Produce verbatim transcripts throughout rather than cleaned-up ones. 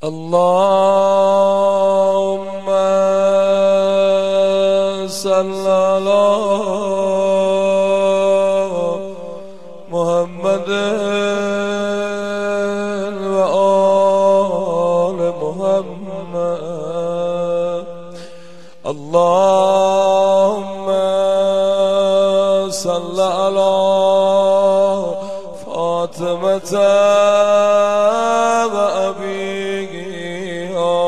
اللهم صل على محمد و آل محمد. اللهم صل على فاطمة و أبيها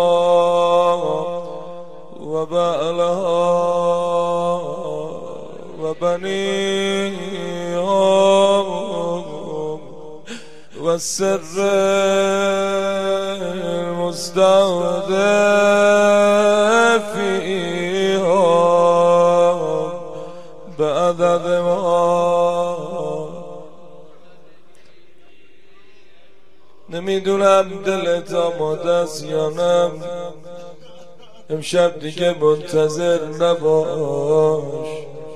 و بعلها و بنيها و السر المستودع فيها بعدد ما. نمیدونم دلت آماده است یا نه، امشب دیگه منتظر نباش.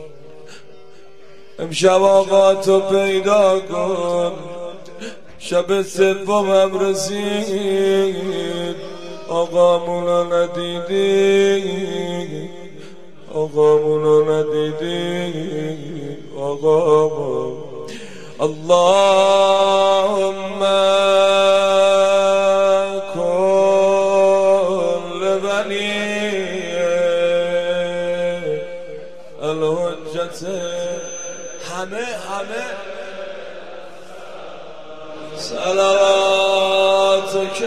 امشب آقا تو پیدا کن. شب سومم رسید، آقامونو ندیدی، آقامونو ندیدی، آقامون. اللهم کل ولی الحجت همه همه صلواتک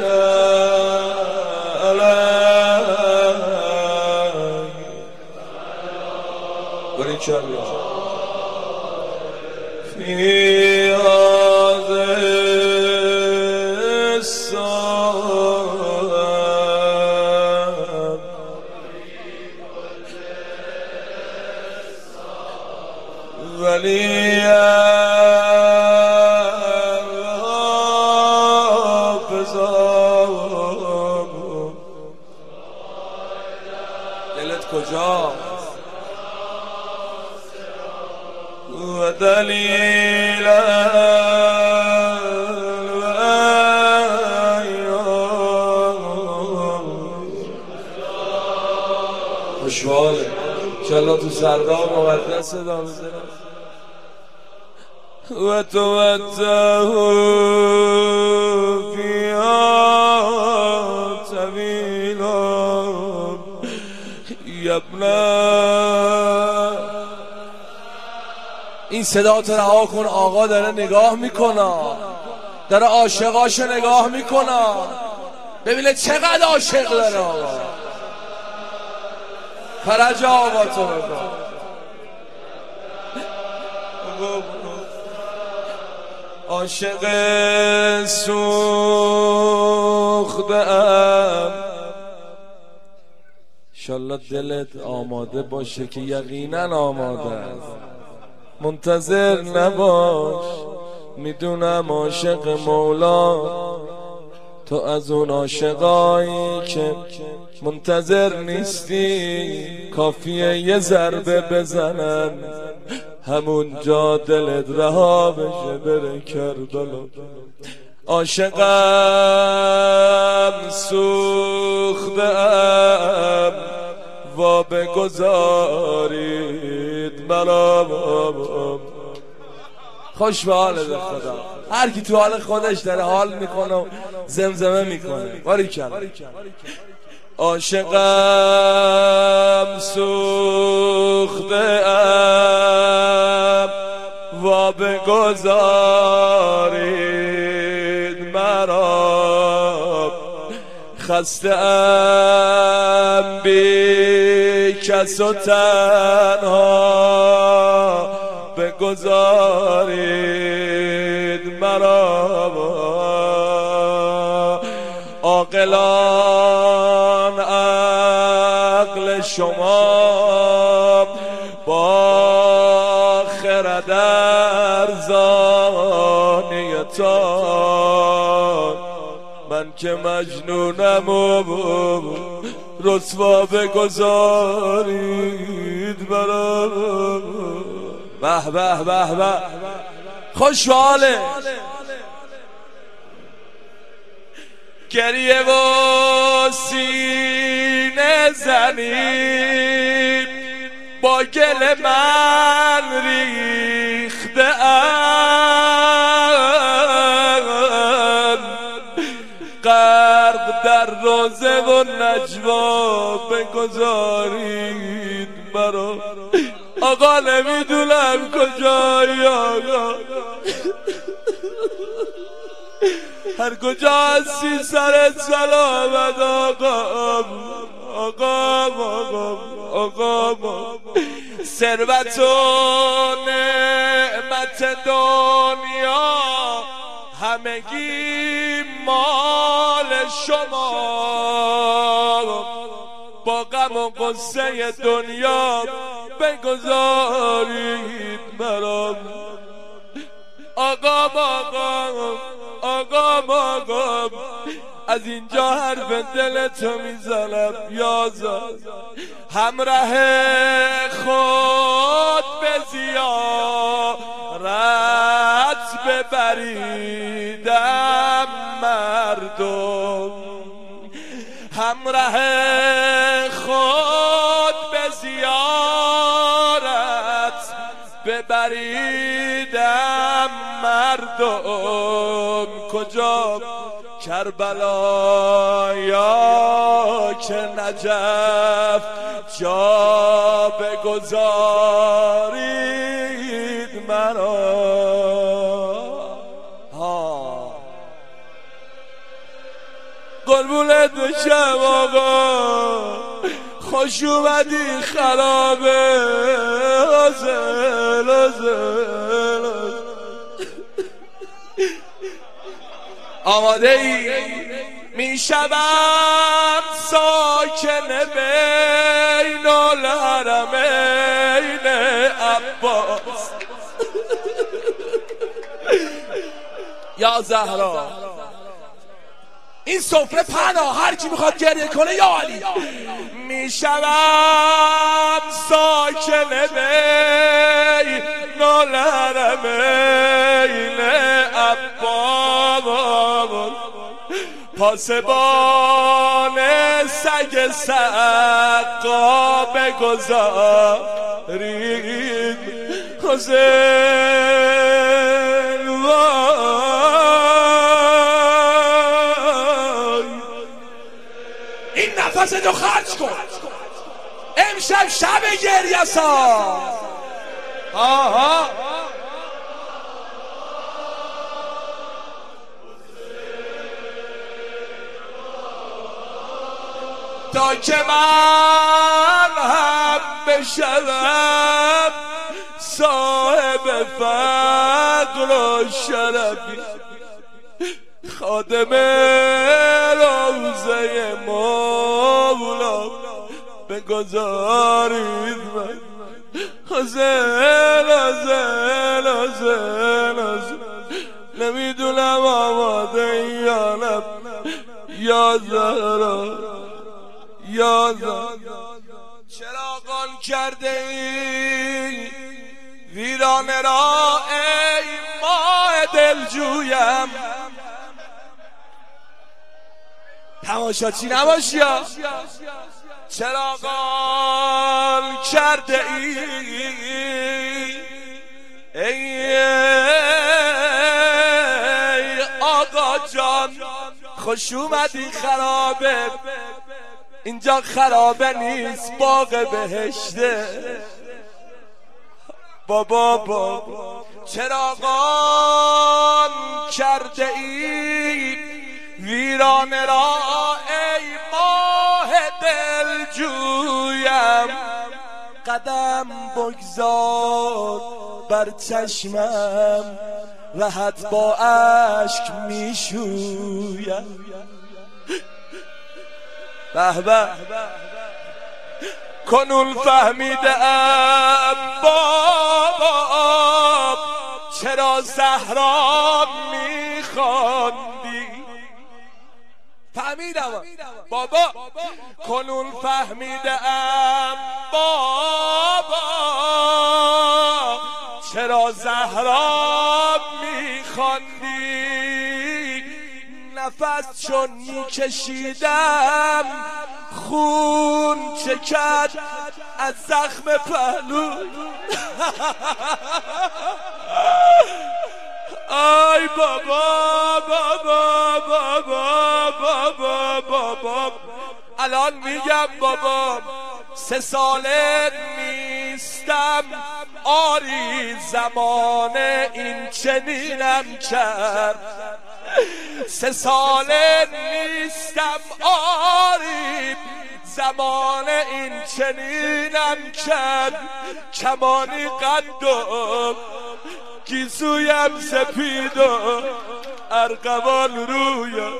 علیه بریکالله فی هذه الساعة ولی دلت کجاست و دلیل خوشحاله انشالله تو سردار مقدس صدا بزنم. و توته فیها طویلا یبنه. این صدا تو رها کن، آقا داره نگاه میکنه، داره عاشقاشو نگاه میکنه، ببینه چقدر عاشق داره آقا. فرج آقا تو بگاه عاشق سوخته ام. انشالله دلت آماده باشه که یقینا آماده است. منتظر نباش، میدونم عاشق مولا تو از اون عاشقایی که منتظر نیستی، کافیه یه ضربه بزنن همون جا دلت رها بشه بره کربلا. عاشقم سوختم و بگذارید مرا. خوش به حال خدا، هر کی تو حال خودش داره حال میکنه و زمزمه میکنه. باریکلا. عاشقم سوختم و بگذارید مرا. خسته ام بی کس و تنها بگذارید مرا. عاقلان عقل شما با خرد ارزانیتان، من که مجنونم و رسوا بگذارید برا. به به به به خوشحاله گریه و سینه زنی با گل من ریخته ام، غرق در روزه و نجوا بگذارید مرا. آقا نمیدونم کجایی آقا، هر کجا هستی سرت سلامت آقا. آقا آقا آقا ثروت و نعمت دنیا همگی مال شما، با غم و غصه دنیا بگذارید مرا. آقا آقا آقا آقا از اینجا حرف دلتو میزنم یازد، همراه خود به زیارت ببریدم مردم، همراه خود به زیارت ببریدم مردم. کجا؟ کربلا یا که نجف، جا بگذارید مرا. ها قربونت بشم آقا، خوش اومدی خرابه آزل آزل. آماده ای؟ می شوم ساکن بین الحرمین عباس. یا زهرا این سفره پناه، هر کی میخواد گریه کنه یا علی. می شوم ساکن بین الحرمین عباس، پاسبان سگ سقا بگذارید حسین. این نفستو خرج کن، امشب شب گریه سا. آها تا که من هم بشوم صاحب فقر و شرفی، خادم روضه مولا بگذارید من. حسین حسین حسین حسین نمیدونم آماده یا نه. یا زهرا یا زهرا چراغان کرده ای ویرانه را ای ماه دلجویم. تماشاچی نباشی ها. چراغان کرده ای ای آقا جان، خوش اومدی خرابه. اینجا خرابه نیست، باغ بهشته. بابا بابا چراغان کرده ای ویرانه را ای ماه دلجویم. قدم بگذار بر چشمم راحت با اشک میشویم. به به کنون فهمیدم بابا چرا زهرا میخواندی. فهمیدم بابا کنون فهمیدم بابا چرا زهرا میخواندی. نفس چون میکشیدم خون چکد از زخم پهلو. آی بابا بابا بابا بابا بابا الان میگم بابا سه ساله نیستم آری زمانه این چنینم کرد. سه ساله نیستم آری زمانه این چنینم کرد. کمانی قد و گیسویم سپید و ارغوان رویم.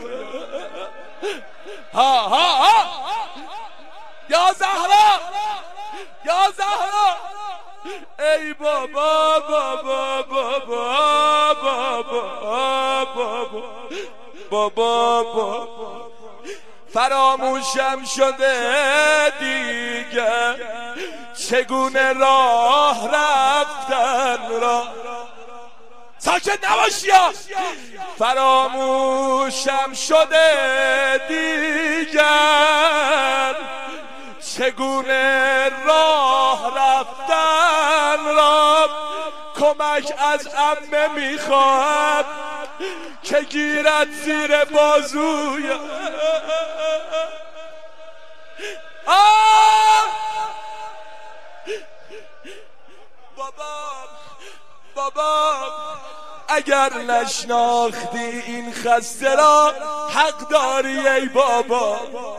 ها ها ها یا زهرا یا زهرا ای بابا بابا بابا بابا بابا بابا فراموشم شده دیگه چگونه راه رفتن را. ساکت نباش یا فراموشم شده دیگر چگونه راه رفتن را. کمک از عمه میخواد که گیرد زیر بازوی. آه بابا بابا اگر نشناختی این خسته را حق داری ای بابا.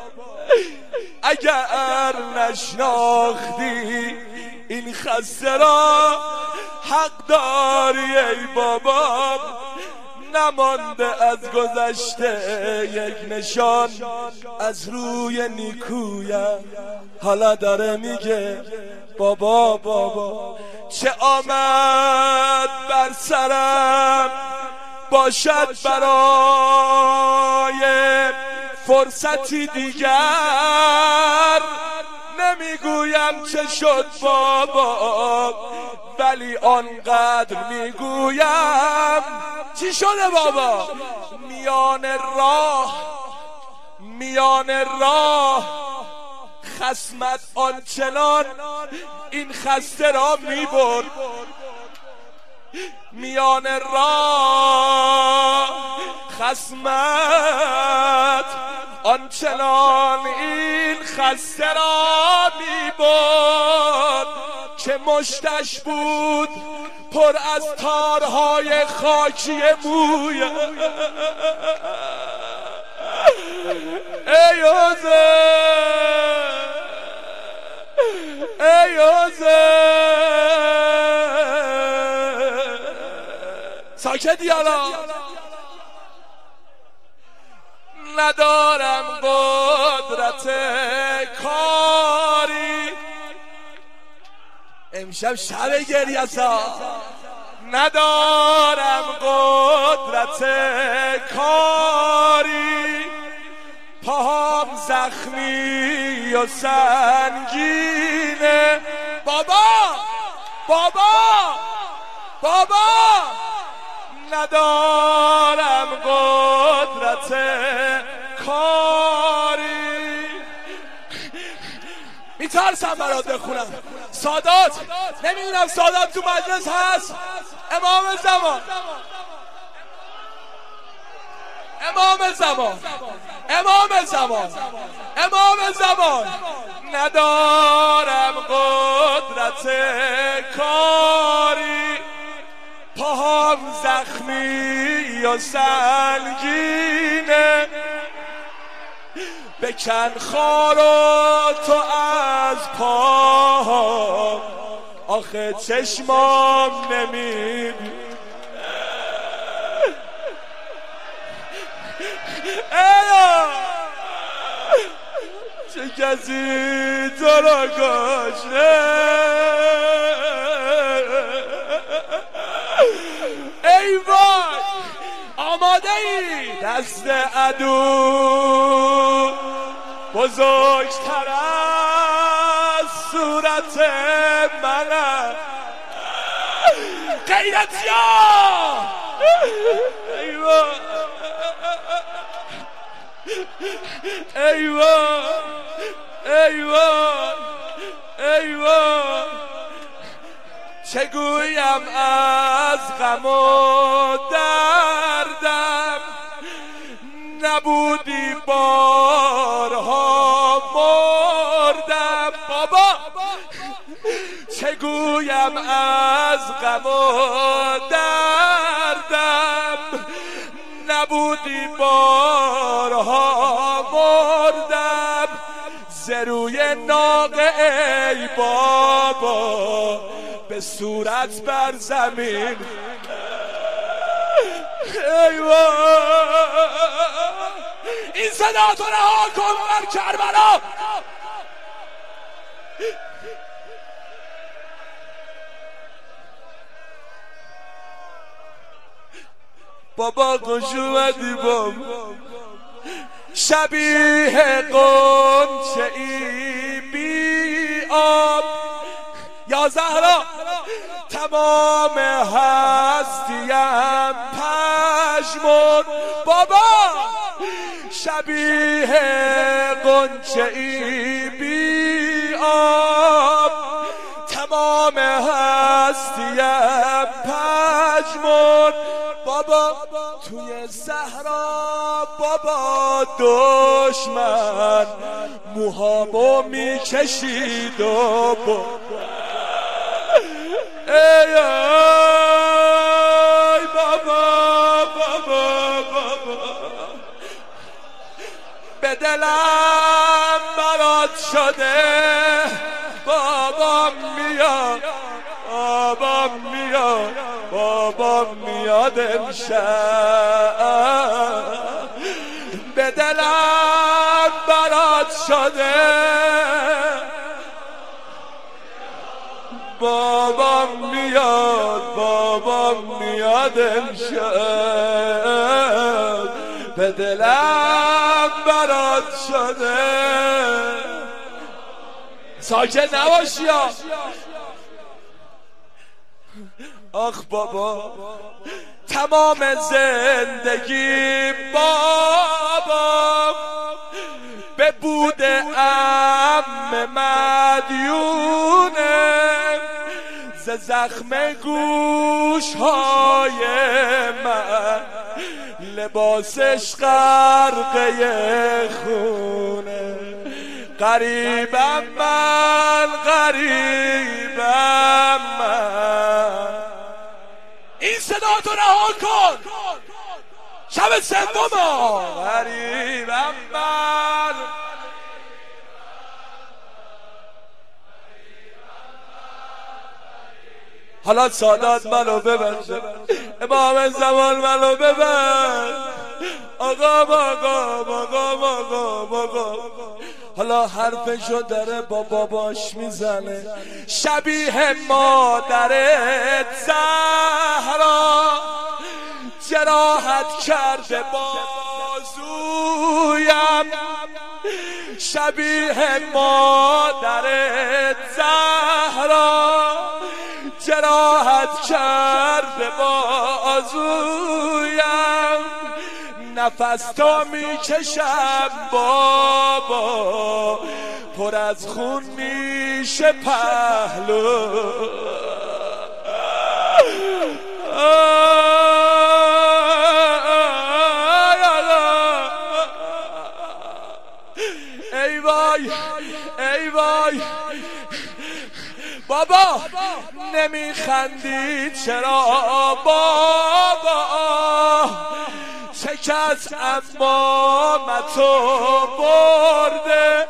اگر نشناختی این خسته را حق داری ای بابا. نمانده از گذشته یک نشان از روی نیکویم. حالا داره میگه بابا بابا چه آمد بر سرم باشد برای فرصتی دیگر. نمیگویم چه شد بابا ولی آنقدر میگویم چی شده بابا. میان راه میان راه خصمت آنچنان این خسته را میبرد. میان راه خصمت آنچنان این خسته را میبرد که مشتش بود پر از تارهای خاکی موی. ای حسین ای حسین ساکتی حالا. ندارم قدرت کاری امشب شب گریه سا. ندارم قدرت کاری پاهم زخمی و سنگینه. بابا بابا بابا ندارم قدرت کاری. میترسم برات بخونم. سادات نمیدونم سادات تو مجلس هست. امام زمان امام زمان امام زمان امام زمان ندارم قدرت کاری پاهم زخمی و سنگینه. بکن خارو تو از پاهم آخه چشمام نمیبینه. ایا چه کسی تو را کشته. ای وای آماده ای دست عدو بزرگتر از صورت منه. غیرتیا ای وای ایوان ایوان ایوان چگویم از غم و دردم نبودی بارها مردم بابا چگویم از غم و دردم نبودی بارها مردم ز روی ناقه ای بابا به صورت بر زمین ایوان این صدا تو رها کن بر کربلا بابا خوش اومدی بابا شبیه قنچه ای بی آب یا زهرا تمام هستیم پشمون بابا شبیه قنچه ای بی آب تمام هستیم پشمون بابا توی صحرا بابا دشمن موهامو میکشید و بابا ای ای بابا بابا بابا به دلم برات شده بابا میاد بابا میاد بابا میاد امشب به دلم برات شده بابا میاد بابا میاد امشب به دلم برات شده ساکت نباشی آخ بابا تمام زندگی بابا به بود عم مدیونه ز زخم گوش های من لباسش غرقه خونه غریبم من غریبم من این صدا تو رها کن شب سوم غریبم من حالا سادات منو ببند امام زمان منو ببند آقا آقا آقا آقا آقا حالا حرفشو داره با باباش میزنه شبیه مادرت زهرا جراحت کرده بازویم شبیه مادرت زهرا جراحت کرده بازویم نفس تا میکشم بابا پر از خون میشه پهلو ای وای ای وای بابا نمیخندی چرا بابا شکست امامتو برده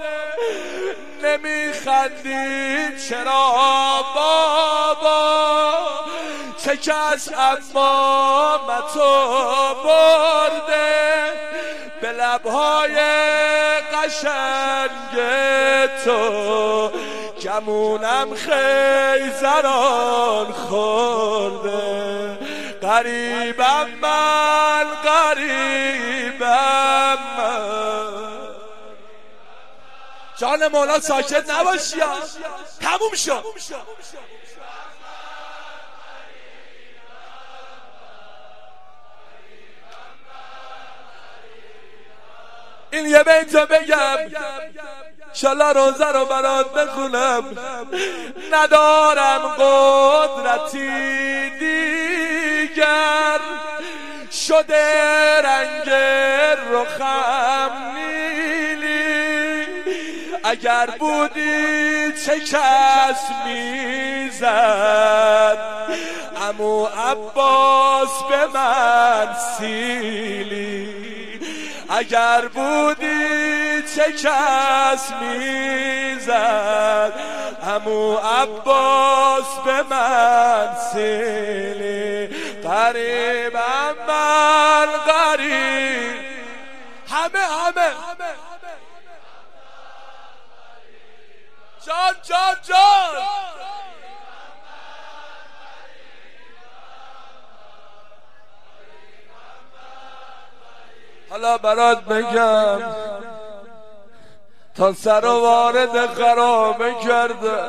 نمیخندی چرا بابا شکست امامتو برده به لبهای قشنگ تو گمونم خیزران خورده غریبم من غریبم من جان مولا ساکت نباشی تموم شد این یه بیتو بگم انشالله روزه رو برات بخونم. ندارم قدرتی دیگر، شده رنگ رخم نیلی. اگر بودی چه کس میزد عمو عباس به من سیلی. اگر بودی چه کس میزد عمو عباس به من سیلی. غریبم من غریب، همه همه جان جان جان. حالا برات بگم تا سر و وارد خرابه کرده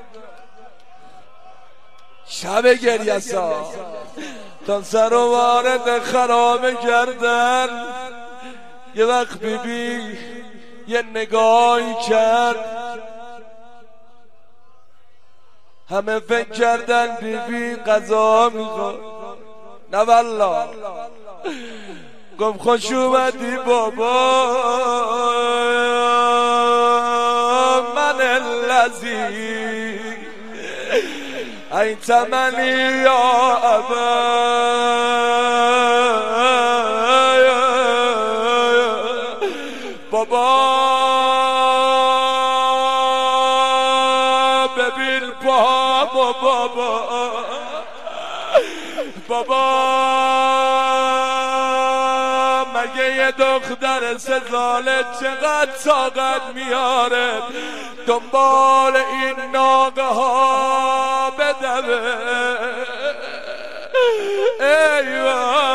شب گریه سا، تا سر و وارد خرابه کردن. یه وقت بی بی یه نگاهی کرد، همه فکر کردن بی بی قضا میخواد، نه والله. گفت خوش اومدی بابا من الذی ای تمنی یا ابا. بابا ببین بابا بابا بابا مگه یه دختر سه ساله چقدر طاقت میاره دنبال این ناقه ها بدوه؟ ایوه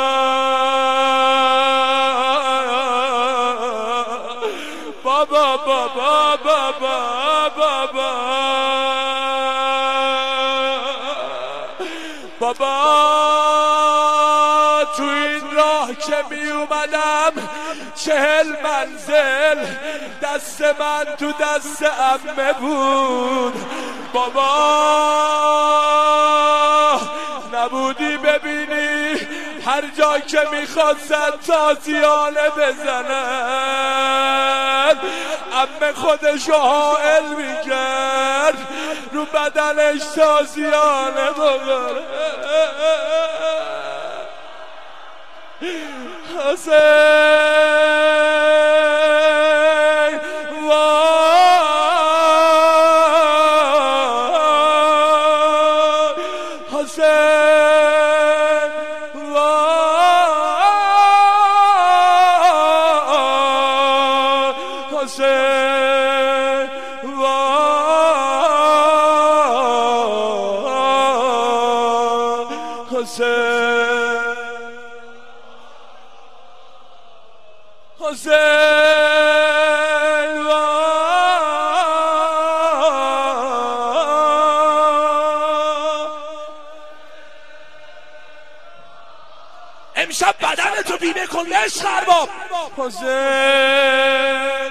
بابا بابا بابا بابا بابا. تو این راه که می اومدم چهل منزل دست من تو دست عمه بود. بابا نبودی ببینی هر جا که میخواستن تازیانه بزنن عمه خودشو حائل میکرد رو بدنش تازیانه بگره. حسین وای حسین وای حسین وای حسین حسین امشب بدن تو بیمه کن عشق ارباب. حسین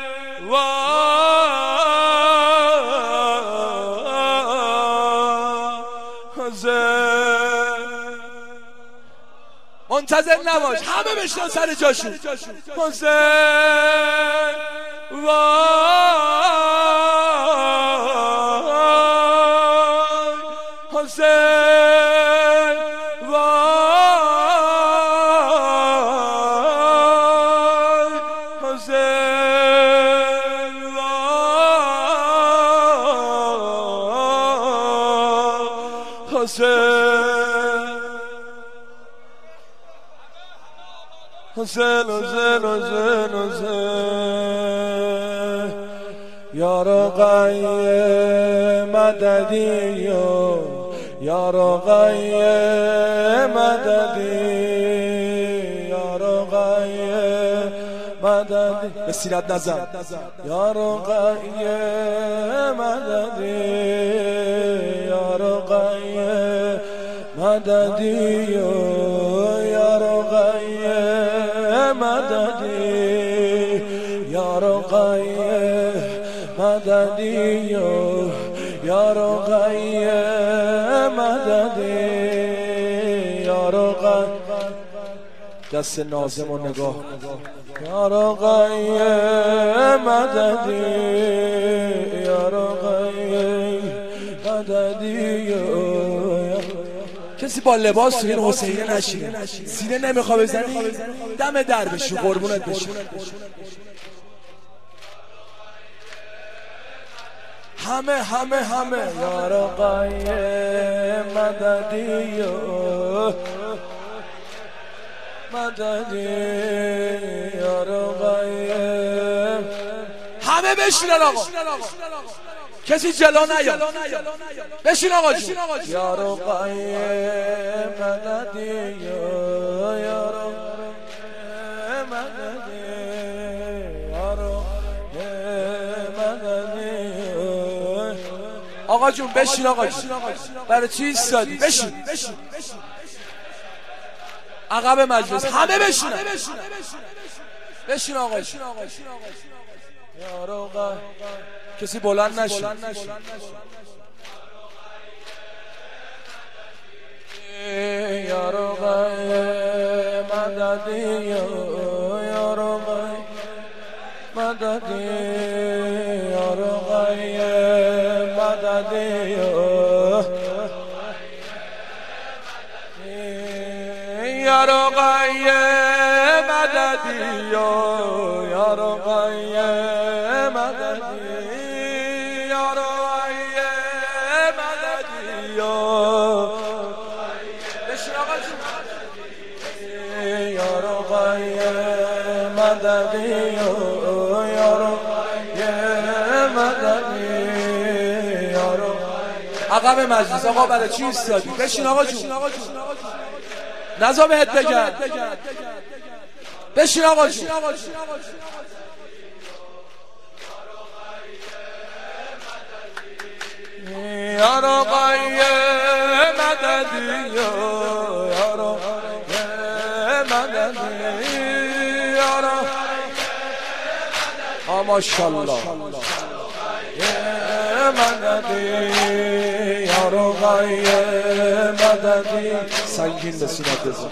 حسین منتظر نباش همه بشنن سر جاشون. حسین وای حسین وای حسین وای حسین حسین حسین حسین حسین یا رقی مددی یا رقی مددی یا رقی مددی به سیرت نزن یا رقی مددی یا رقی مددی یا رقی مددی یا رقی مددی یا رقی مددی یا رقی دست ناظم و نگاه یا رقی مددی یا رقی مددی. کسی با لباس تو این حسینه نشینه سینه نمیخواه بزنی دم در بشی قربونت بشی. همه همه همه یا رقی مددی مددی یا رقی. همه بشینن آقا کسی جلو نیاد بشین آقا جون یا رقی مددی یا رقی مددی یا رقی مددی. آقا جون بشین آقا جون برای چی ایستادی بشین عقب مجلس همه بشین بشین آقا جون یا رقی کسی بلند نشه یا رقی مددی یا رقی مددی یا رقی مددی یا رقی مددی یا رقی مددی یا رقی مددی بشین آقا جون یا رقی مددی یا رقی مددی یا رقی. عقب مجلس آقا برای چی ایستادی بشین آقا جون نزا بهت بگم بشین آقا جون یا رقی مددی یا رقی مددی یا رقی ماشاءالله مددی یا رقی مددی. سنگین به سینه بزن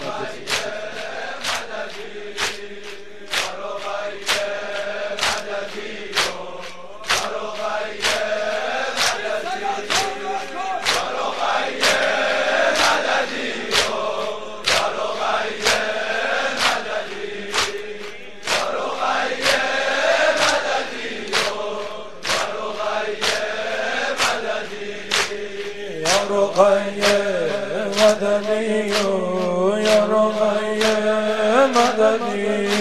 رقی مددی یا رقی مددی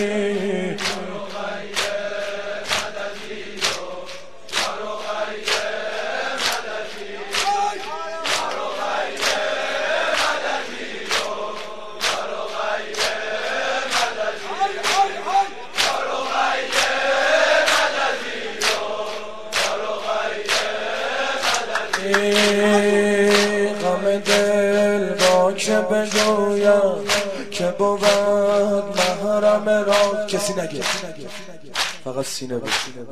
دل با که بگویم که بود محرم راز کسی نگه فقط سینه بشینه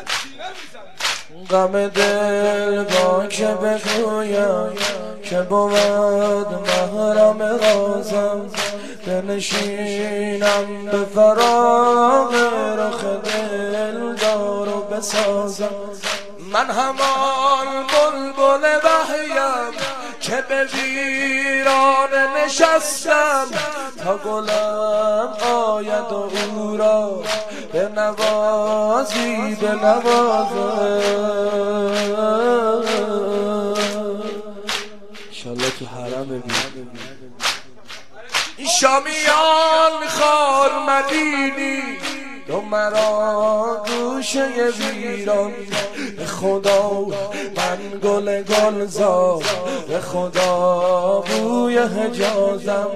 غم دل با که بگویم که بود محرم رازم بنشینم به فراغ رخ دل دارو بسازم. من همان بلبل وحیم که به ویران نشستم تا گلم آید و او را به نوازی به نوازم. انشالله تو حرم ببین این شامیان خار مدینی تو مرا گوشه ویران به خدا من گل گلزار به خدا بوی حجازم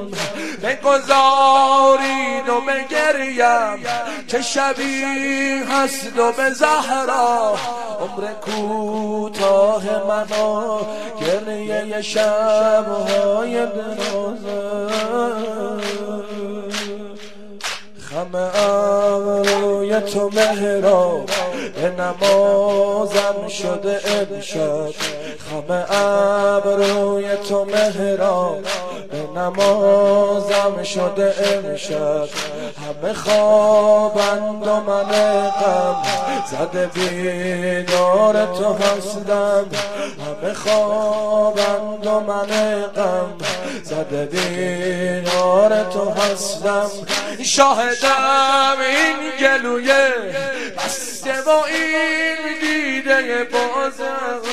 بگذارید و بگریم که شبیه هست و به زهرا عمر کوتاه منو گریه شبهای درازم. همه ابروی تو مهراب به نمازم شده امشب همه ابروی تو مهراب به نمازم شده امشب همه خوابند و من غم زده بیدار تو هستم همه خوابند و من غم زده بیدار تو هستم شاهدم این گلوی بسته با این دیده بازم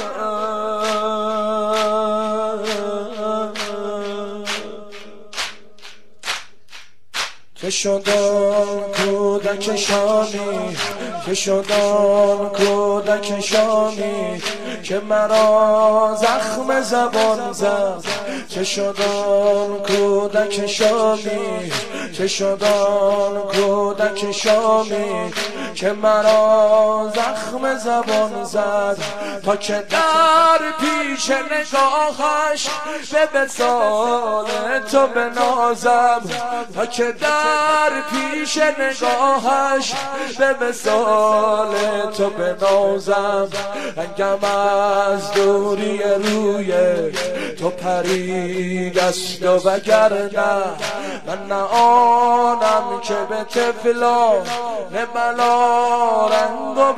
که شدم کودک شامی که شدم کودک شامی که مرا زخم زبان زد که شدم کودک شامی که شدم کودک شامی که مرا زخم زبان زد تا که در پیش نگاهش به وصال تو بنازم تا که در پیش نگاهش به وصال تو بنازم رنگم از دوری روی تو پرید است و وگرنه من نه آنم که به طفلان بلا رنگو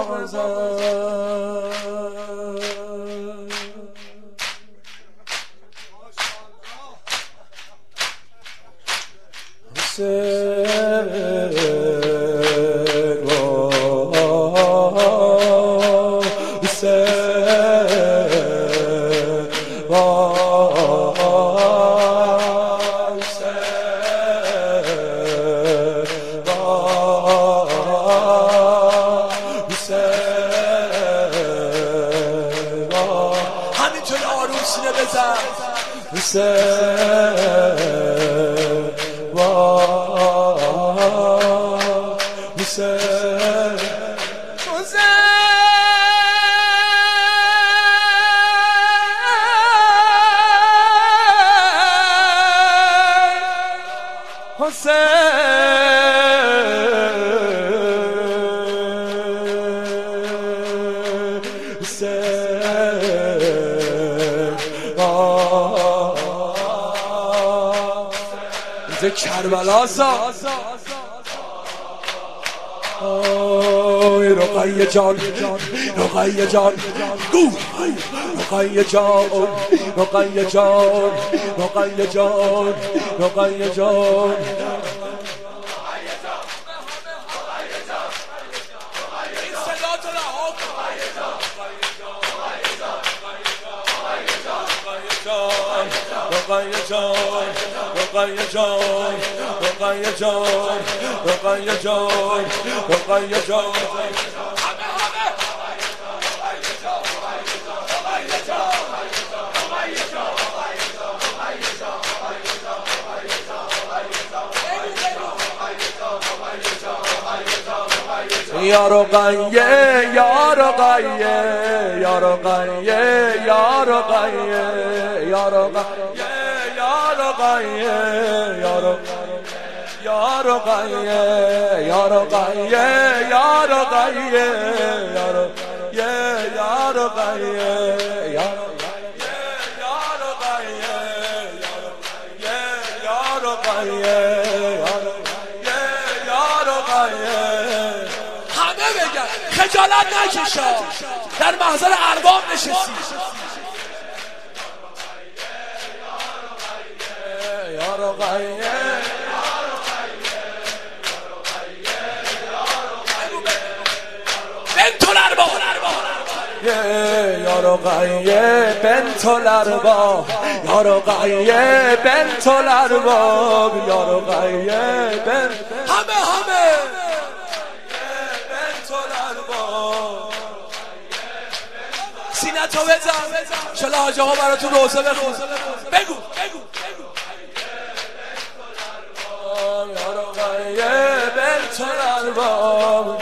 ببازم همینطور آروم سینه بزن کربلا سا رقیه جان رقیه جان گو رقیه جان رقیه جان رقیه جان رقیه جان رقیه جان رقیه جان رقیه جان رقیه جان رقیه جان یا رقیه یا رقیه یا رقیه یا رقیه یا رقیه یا رقیه یا رقیه یا رقیه یا رقیه یا رقیه یا رقیه یا رقیه یا رقیه همه بگن خجالت نکشا در محضر ارباب نشستی یا رقیه بنت الارباب یا رقیه بنت الارباب یا رقیه بنت الارباب یا رقیه بنت همه همه بنت الارباب سینه تو بزن چلا حاج آقا براتون روزه بخون بگو بگو یا رقیه بنت الارباب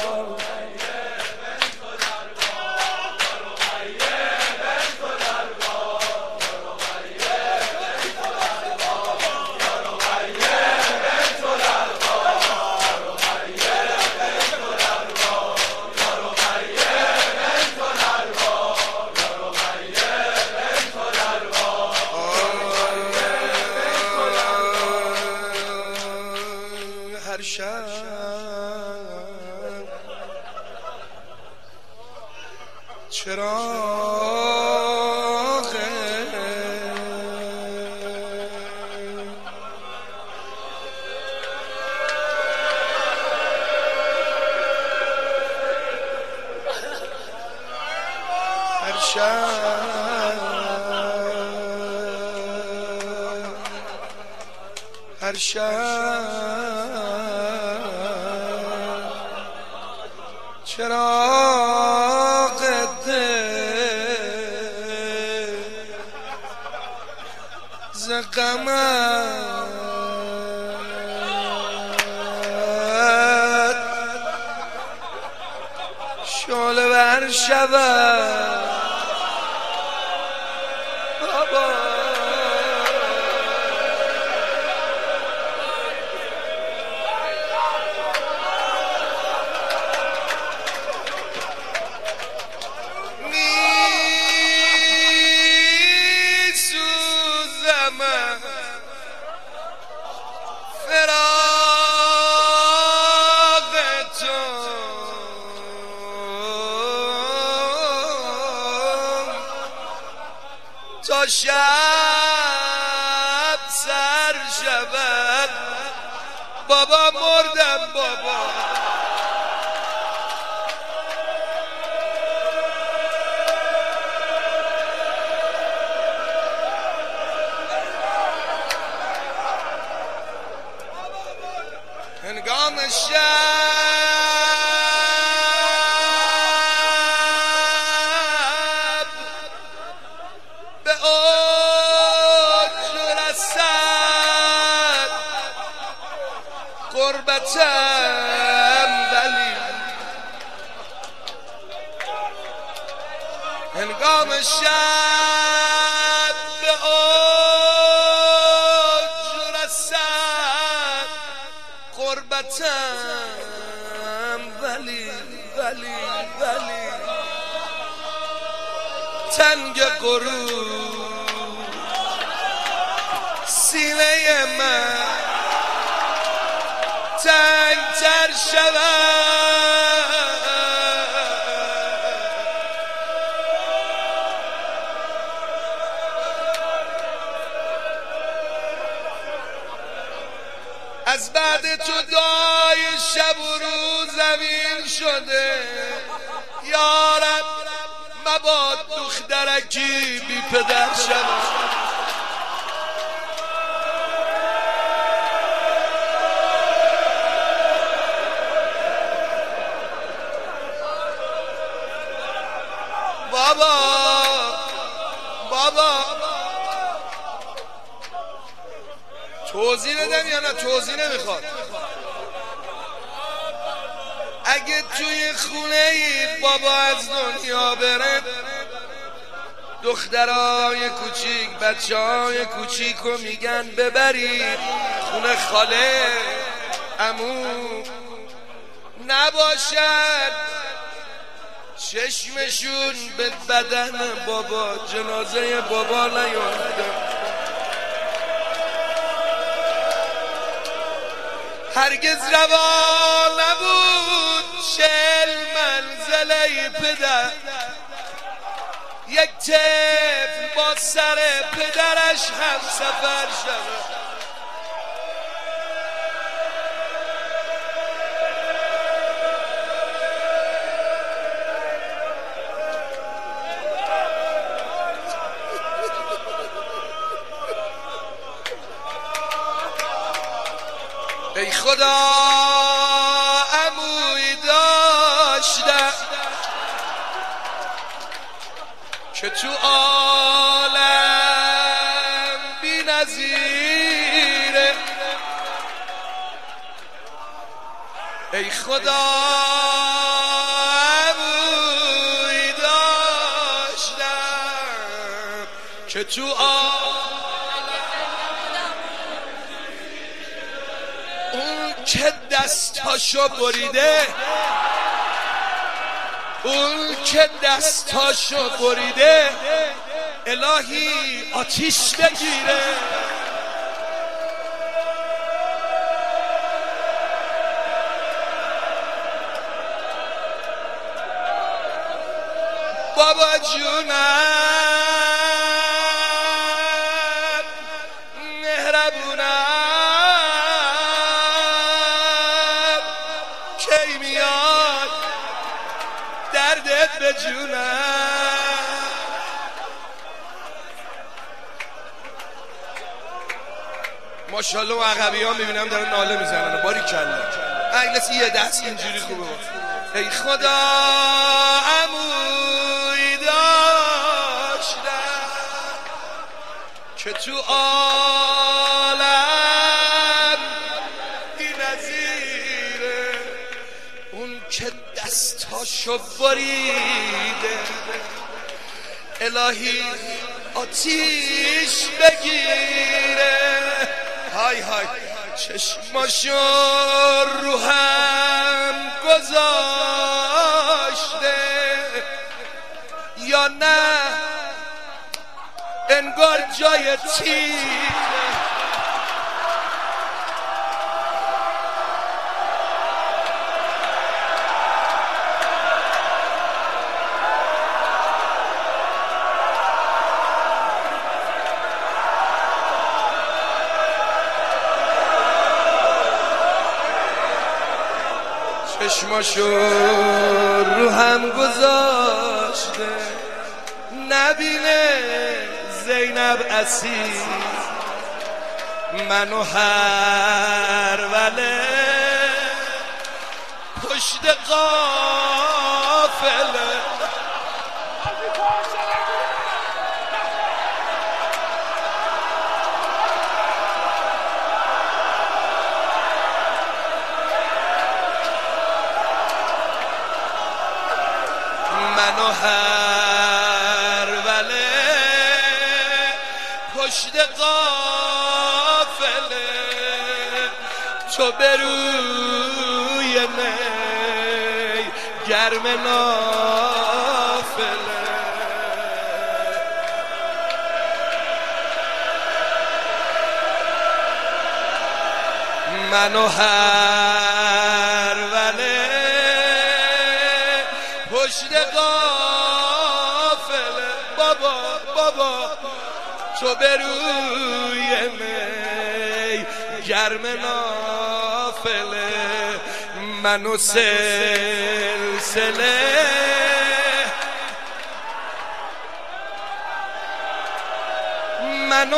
چراغ هر شب هر شب چراغ دل ز غمت شعله ور شود بابا تا شب سر شود بابا مردم بابا هنگام شب قربتم ولی هنگام شب به اوج رسد قربتم ولی ولی ولی تنگ غروب سینه من تنگ تر شود از بعد تو دعای شب و روز زمین شده یارب مباد دخترکی بی پدر شود بابا بابا توضیح ندم یا نه توضیح نمیخواد اگه توی خونه ای بابا از دنیا بره دخترای کوچیک بچه های کوچیک رو میگن ببرید خونه خاله عمو نباشد چشمشون به بدن بابا جنازه بابا نیامده هرگز روا نبود چل منزله پدر یک طفل با سر پدرش هم سفر شد ای خدا عمویی داشتم که تو عالم بی نظیره ای خدا عمویی داشتم که تو عالم اون که دستاشو بریده اون که دستاشو بریده الهی آتیش بگیره با جونم مهربونم کی میاد دردت به جونم ماشاءالله و عقبی ها میبینم دارن ناله میزنن باری کلا اگلس یه دست اینجوری خوبه ای خدا عموی داشتم که تو عالم بی نظیره اون که دستاشو بریده الهی آتیش بگیره های های چشماشو رو هم گذاشته یا نه انگار جای تیره چشماشو رو هم گذاشته نبینه زینب اسیر منو هر وله پشت قافله منو هر وله پشت قافله تو بروی می گرم نافله منو هر وله پشت قافله بابا بابا تو بروی می گرم نافله منو سلسله منو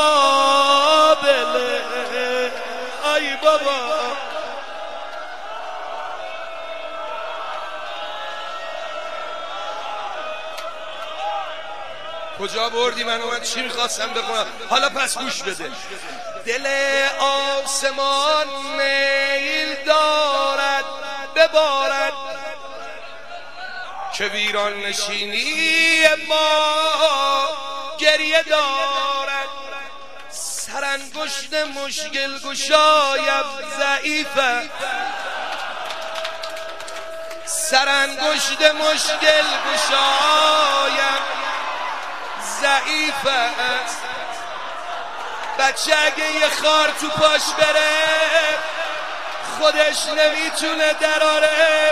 آبله ای بابا کجا بردی منو؟ من چی میخواستم بکنم؟ حالا پس گوش بده. دل آسمان میل دارد ببارد که ویران نشینی ما گریه دارد سرانگشت مشکل گشایم ضعیفه سرانگشت مشکل گشایم ضعیف است بچه اگه یه خار تو پاش بره خودش نمیتونه دراره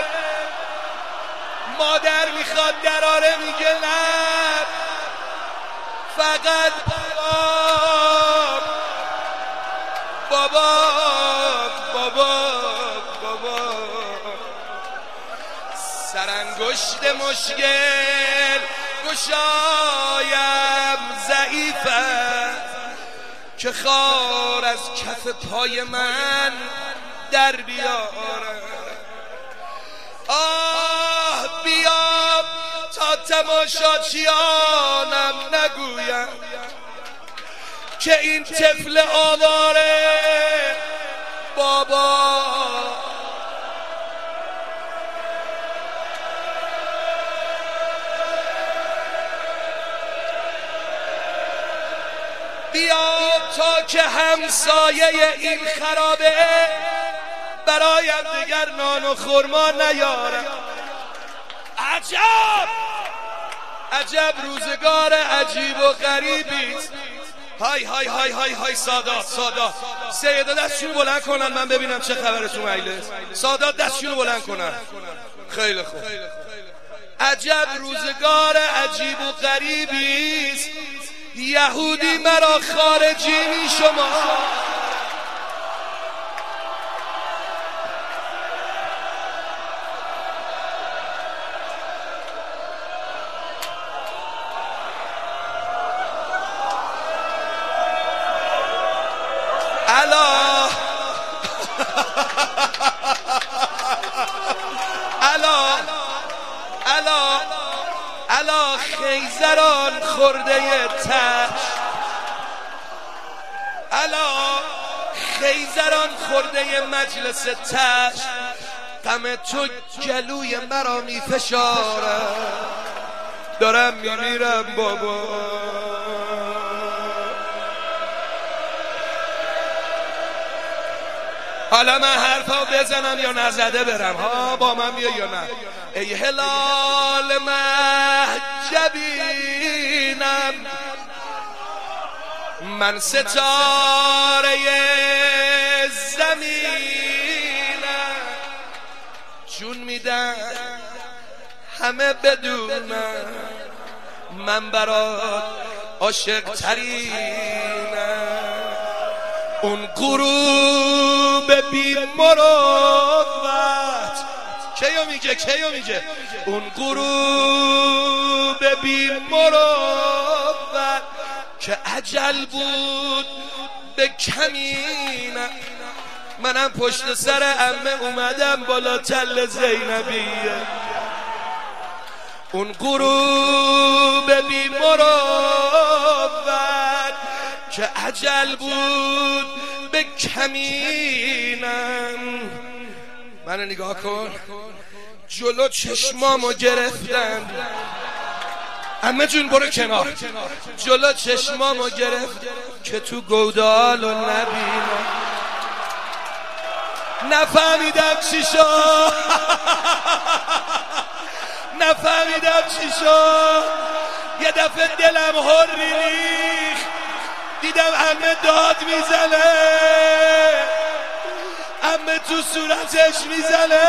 مادر میخواد دراره میگه نه فقط بابا بابا بابا سرانگشت مشکل گشایم ضعیفه که خار از کف پای من در بیاره آه بیام تا تماشاچیانم نگویم که این طفل آواره بابا بیا تا که همسایه این خرابه برایم دیگر نان و خرما نیارم عجب عجب روزگار عجیب و غریبی های های های های های سادات سادات سیدا دستشونو بلند کنن من ببینم چه خبره تو مجلس سادات دستشونو بلند کنن خیلی خوب عجب روزگار عجیب و غریبیست، یهودی مرا خارجی می شما. الا الا الا الا خیزران خورده تش، الا خیزران خورده مجلس تش، غم تو گلوی مرا می فشاره، دارم می میرم بابا. حالا من حرفا بزنم یا نزده برم؟ ها با من بیا یا نه؟ ای هلال محجبینم، من ستاره زمینم، جون میدن همه بدونم، من برات عاشق ترینم. اون غروب بی مروت کیو میگه کیو میگه اون غروب بی مروت که اجل بود به کمینه، منم پشت سر عمه اومدم بالا تل زینبیه. اون غروب بی مروت که اجل بود به کمینم. منو نگاه کن، جلو چشمامو گرفتن، عمه جون برو کنار، جلو چشمامو گرفت که تو گودالو نبینم. نفهمیدم چی شد، نفهمیدم چی شد. یه دفعه دلم هر ریخت، دیدم عمه داد میزنه، عمه تو صورتش میزنه.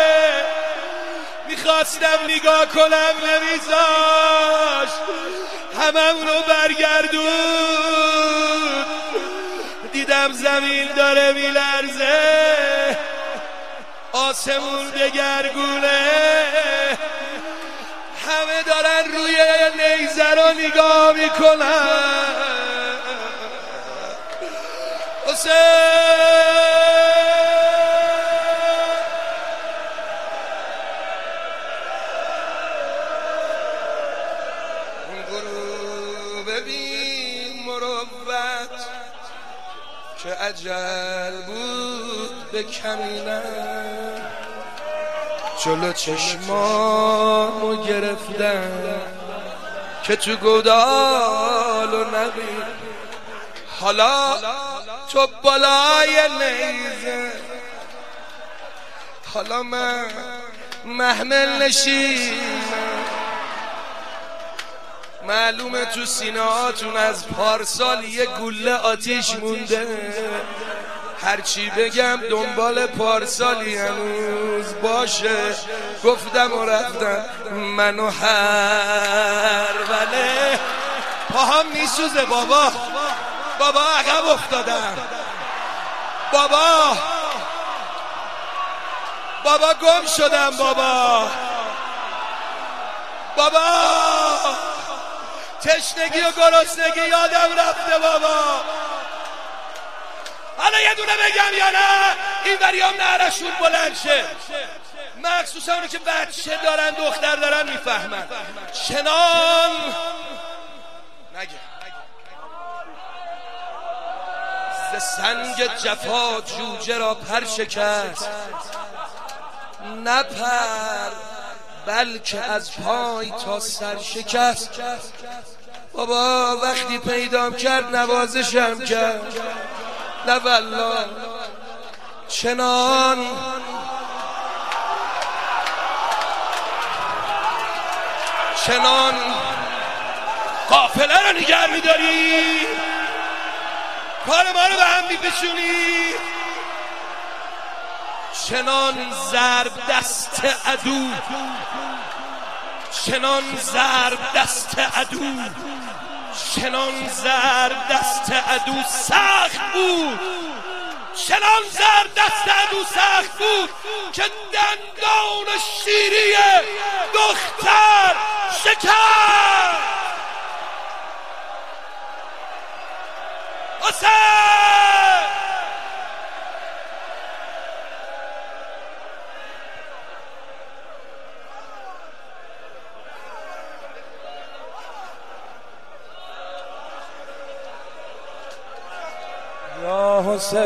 میخواستم نگاه کنم نمیذاشت، هممونو برگردون. دیدم زمین داره میلرزه، آسمون دگرگونه، همه دارن روی نیزه رو نگاه میکنن. اون غروب بی مروت که اجل بود به کمینم، جلو چشمامو گرفتن که تو گودالو نبین. حالا تو بالای نیزه، حالا من محمل نشینم. معلومه تو سینه هاتون از پارسال یه گوله آتیش مونده، هرچی بگم دنبال پارسالی هنوز باشه. گفتم و رفتم منو هر وله، پاهم میسوزه بابا، بابا عقب افتادم، بابا بابا گم شدم، بابا بابا تشنگی و گرسنگی یادم رفته بابا. حالا یه دونه بگم یا نه؟ این وریام نهرشون بلند شه، مخصوصا اونو که بچه دارن دختر دارن میفهمن. چنان نگه ز سنگ جفا جوجه را پر شکست، نه پر بلکه از پای تا سر شکست. بابا وقتی پیدام کرد نوازشم کرد، نه والله. چنان چنان قافله رو نگه میداری، کار ما رو به هم میپیچونی، چنان ضرب دست عدو چنان ضرب دست عدو، چنان ضرب دست عدو سخت بود، چنان ضرب دست عدو سخت بود که دندان شیری دختر شکست. حسین یا حسین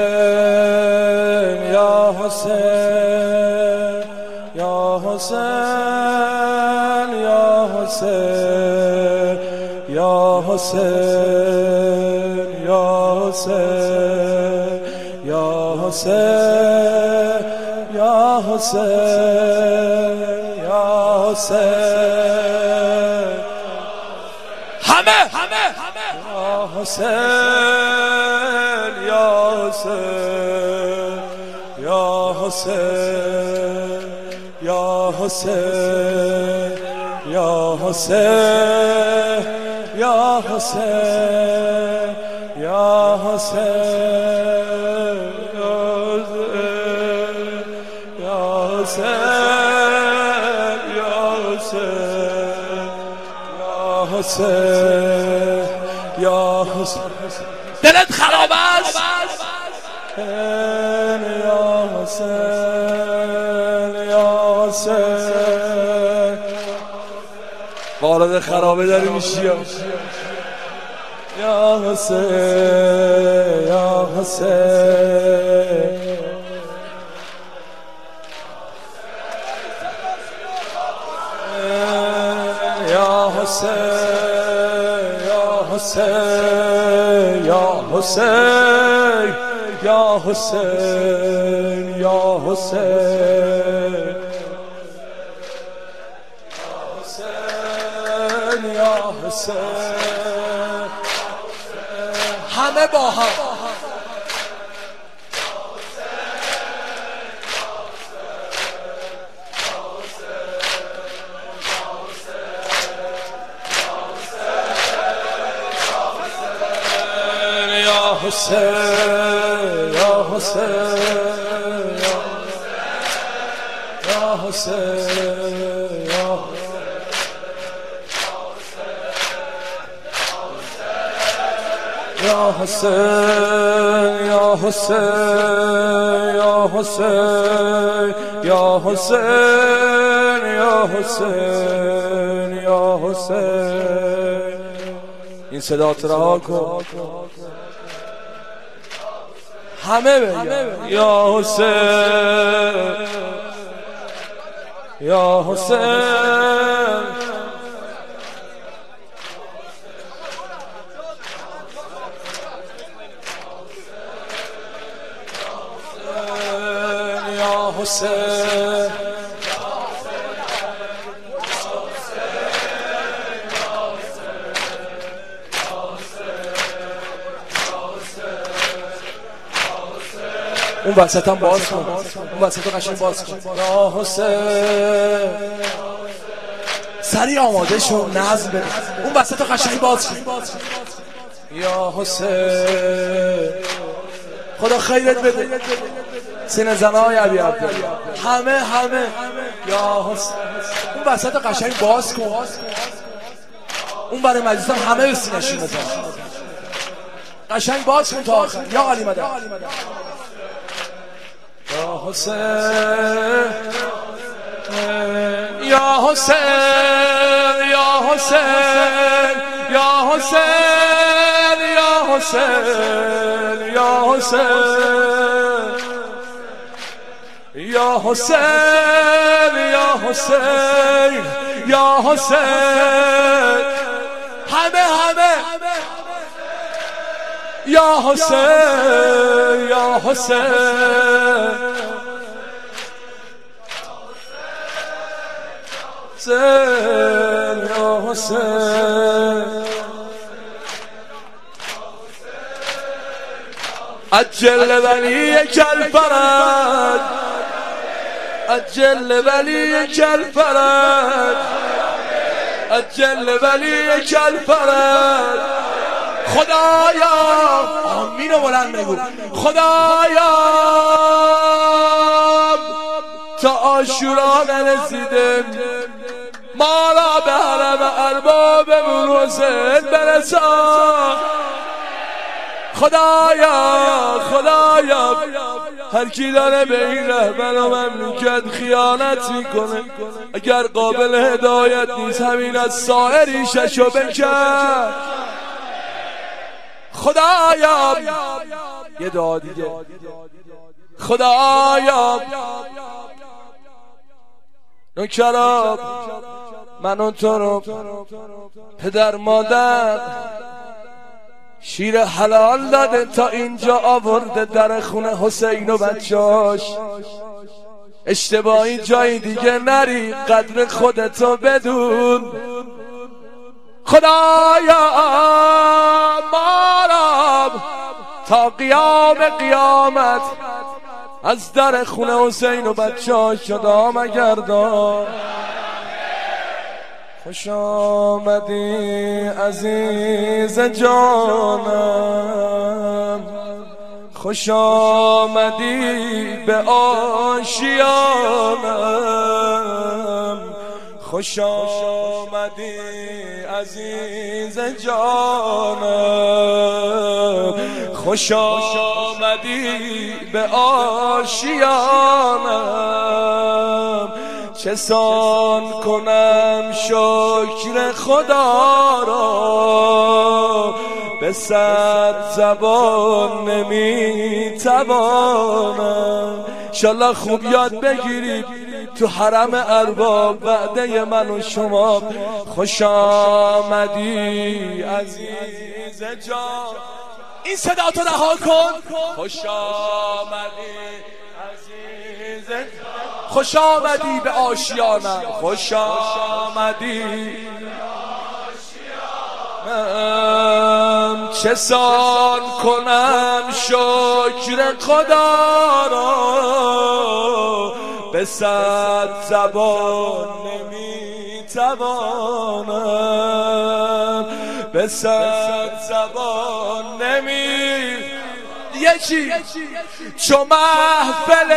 یا حسین یا حسین یا حسین یا حسین یا حسین یا حسین یا حسین یا حسین همه همه یا حسین یا حسین یا حسین یا حسین یا حسین یا حسین یا حسین یا حسین یا حسین یا حسین دلت خراب است یا حسین یا حسین وارد خرابه داری میشی یا حسین یا حسین یا حسین یا حسین یا حسین یا حسین یا حسین یا حسین همه با هم یا حسین یا حسین یا حسین یا یا حسین یا حسین یا حسین یا حسین یا حسین یا حسین این صدا رها کن همه بگن یا حسین یا حسین یا حسین اون وسط هم باز کن، اون وسط رو قشنگ باز کن. یا حسین سریع آماده شو نظم بده، اون وسط رو قشنگ باز کن. یا حسین خدا خیرت بده سینه زنای عبی عبدالله همه همه یا حسین اون وسط رو قشنگ باز کن، اون برای مجلس هم همه به سینه شون بزن قشنگ باز کن تا آخر. یا علی مدد یا حسین یا حسین یا حسین یا حسین یا حسین یا حسین یا حسین یا حسین یا حسین همه همه یا حسین یا حسین یا حسین عجل ولی کل فرد عجل ولی کل فرد جل ولی کل فرد. خدایا آمین و بلند بگو خدایا تا عاشورا نرسیده ما را به حرم اربابمون حسین برسان. خدایا خدایا هر کی داره به این رهبر و مملکت خیانت میکنه اگر قابل هدایت نیست همین از سائر ریششو بکن. خدایا یه دعا دیگه خدایا نوکرا من و تو رو پدر مادر شیر حلال داده تا اینجا آورده در خونه حسین و بچاش. اشتباهی جای دیگه نری قدر خودتو بدون. خدایا ما را تا قیام قیامت از در خونه حسین و بچاش جدا مگردان. خوش آمدی عزیز جانم خوش آمدی به آشیانم خوش آمدی عزیز جانم خوش آمدی به آشیانم. چه سان کنم شکر خدا را به صد زبان نمیتوانم. انشالله خوب یاد بگیرید تو حرم ارباب وعده من و شما. خوش آمدی عزیز جان این صدا تو رها کن. خوش آمدی عزیز جان خوش آمدی به آشیانم خوش آمدی من چه سان کنم شکر خدا را به صد زبان نمیتوانم به صد زبان نمی یه چی چو محفل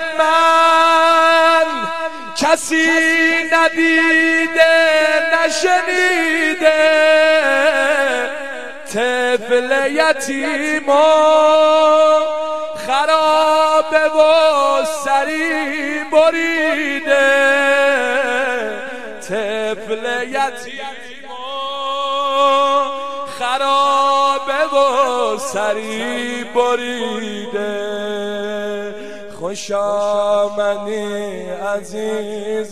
من کسی ندیده نشنیده طفل یتیم و خرابه و سری بریده طفل یتیم و خرابه و سری بریده. خوش آمدی عزیز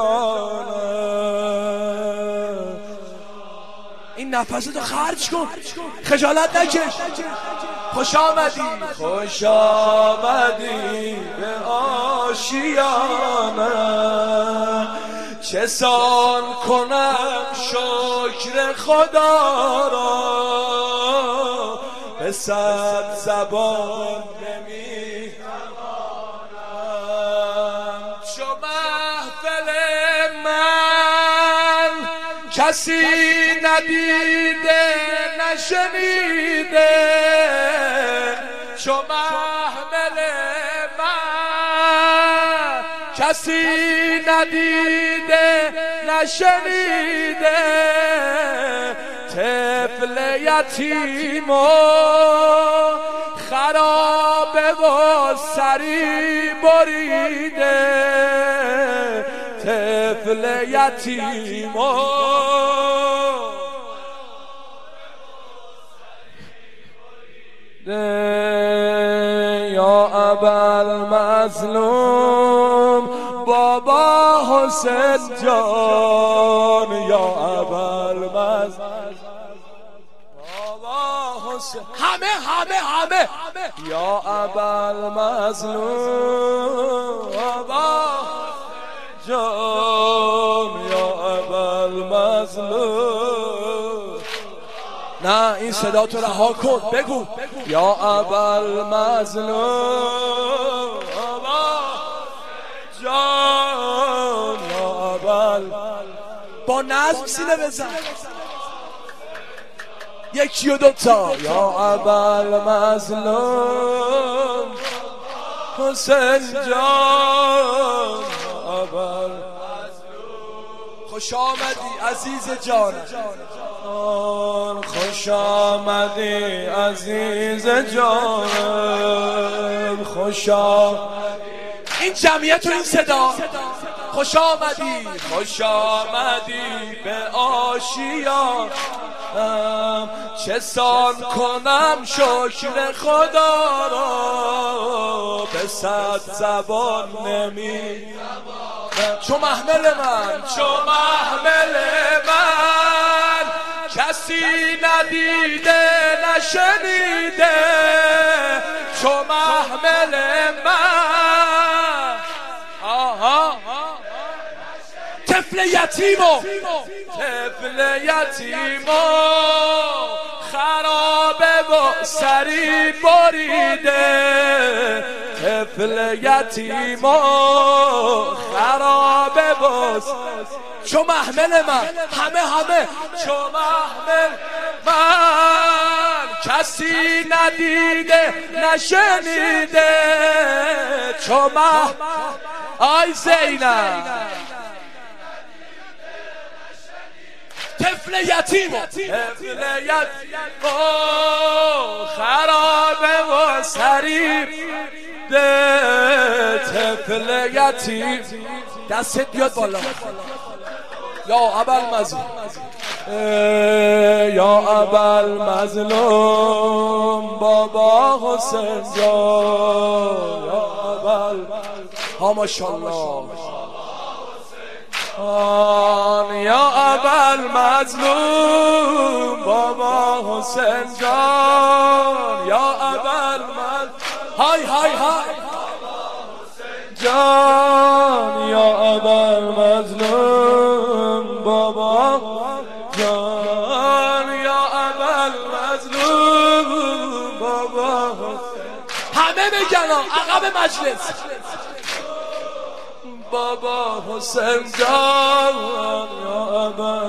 جانم این نفستو خرج کن خجالت نکش. خوش آمدی خوش آمدی به آشیانم چه سان کنم شکر خدا را به صد زبان نمیتوانم. چو محفل من کسی ندیده نشنیده چو محفل من کسی ندیده نشنیده طفل یتیم و خرابه و سری بریده طفل یتیم و یا ابوالمظلوم بابا حسین جان یا ابوالمظلوم بابا حسین همه همه همه یا ابوالمظلوم بابا جان یا ابوالمظلوم. نه این صدا تو رها کن بگو یا ابوالمظلوم بابا جان یا ابوالمظلوم با نظم سینه بزن یکی و دوتا. یا ابل مظلوم حسین جان، ابل خوش آمدی عزیز جان، خوش آمدی عزیز جان، خوش آمدی. این جمعیت و این صدا خوش آمدی، خوش آمدی به آشیان، چه سان کنم شکر خدا را، به صد زبان نمی چو محمل من، چو محمل من کسی ندیده نشنیده، چو محمل من آها طفل یتیمو طفل یتیمو خرابه و سری بریده، طفل یتیمو خرابه و چو محمل من، همه همه چو محمل من کسی ندیده نشنیده، چو محمل آی زینب طفل یتیمو طفل یتیمو خرابه و سریب ده، طفل یتیم دستت بیاد بالا. یا ابل مظلوم، یا ابل مظلوم بابا حسین جان، یا ابل ها ماشاءالله، یا ابل مظلوم بابا حسین جان، یا ابل مظلوم های های های جان، یا ابل مظلوم بابا جان، یا ابل مظلوم بابا. همه بگن عقب مجلس بابا حسین جان، یا ابل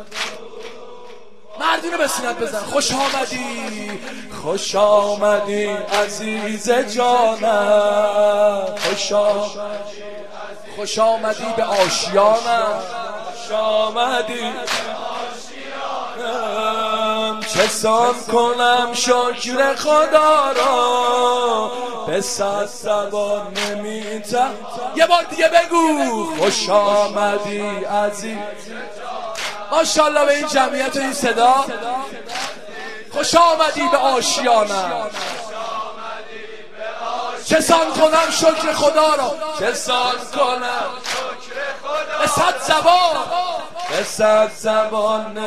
مردینو به سینت بزن. خوش آمدی خوش آمدی عزیز جانم، خوش آمدی خوش آمدی به آشیانم، خوش آمدی چه سان کنم شکر خدا را، به صد زبان نمیتم. یه بار دیگه بگو خوش آمدی عزیز. ماشاءالله به این جمعیت و این صدا خوش آمدی به آشیانم، چه سان کنم شکر خدا را، چه سان کنم به صد زبان به صد زبان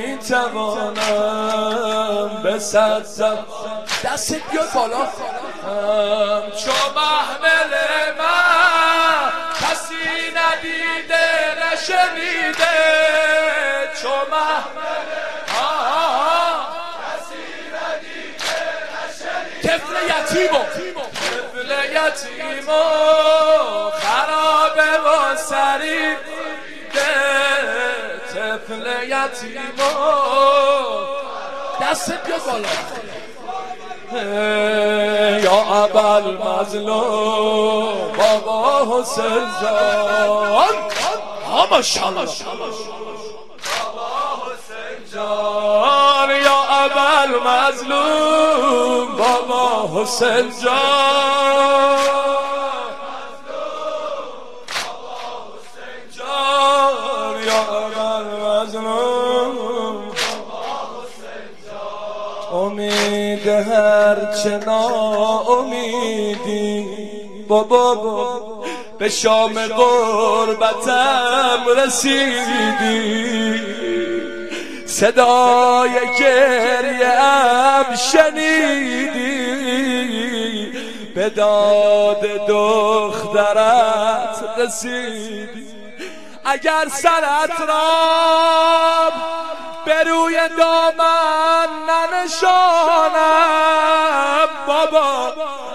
نمیتوانم، به صد زبان دستت بیاد بالا. چو محمل من کسی ندیده نشنیده، چو محمل کسی ندیده نشنیده، طفل یتیمو طفل یتیمو خرابه و سری طفل یتیمو دستت بیاد بالا. یا ابل مظلوم بابا حسین جان، ها ماشاءالله بابا حسین جان، یا ابل مظلوم بابا حسین جان، امید هر چه ناامیدی بابا به شام غربتم رسیدی، صدای گریه‌ام شنیدی، به داد دخترت رسیدی. اگر سرت را به روی دامن ننشانم بابا،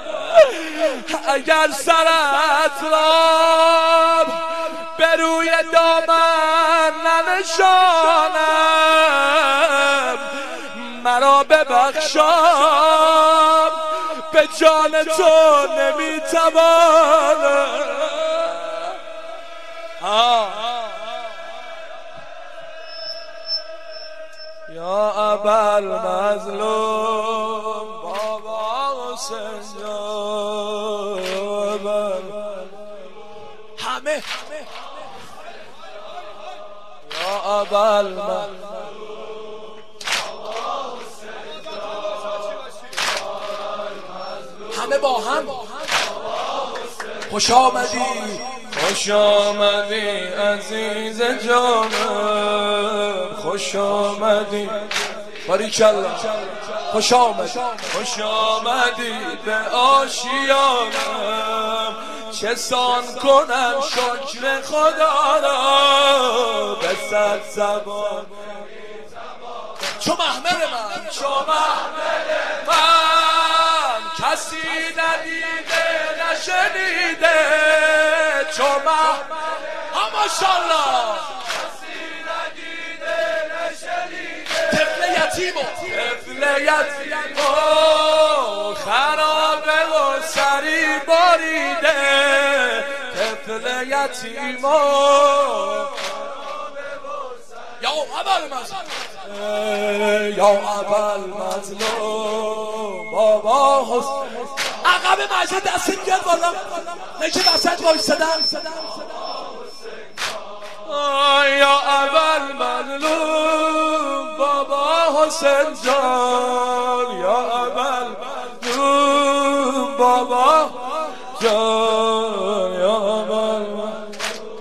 اگر سرت را به روی دامن ننشانم نشانم مرا ببخشام به جان تو نمیتوانم. یا ابوالمظلوم بابا حسین جان همه یا ابوالمظلوم همه با هم خوش آمدی خوش آمدی عزیز جانم خوش آمدی باریکالله خوش آمدی خوش آمدی به آشیانم چه سان کنم شکر خدا را به صد زبان چو محمل من چو محمل من کسی ندیده نشنیده چو محمل ها ماشاءالله کسی ندیده نشنیده طفل یتیمو طفل یتیمو خرابه و سری باریده طفل یتیمو یا ابوالمظلوم یا ابوالمظلوم بابا حسین عقب مجد دستت بیاد بالا نکه وسط وایسادم یا ابوالمظلوم بابا حسین جان یا ابوالمظلوم بابا جان یا ابوالمظلوم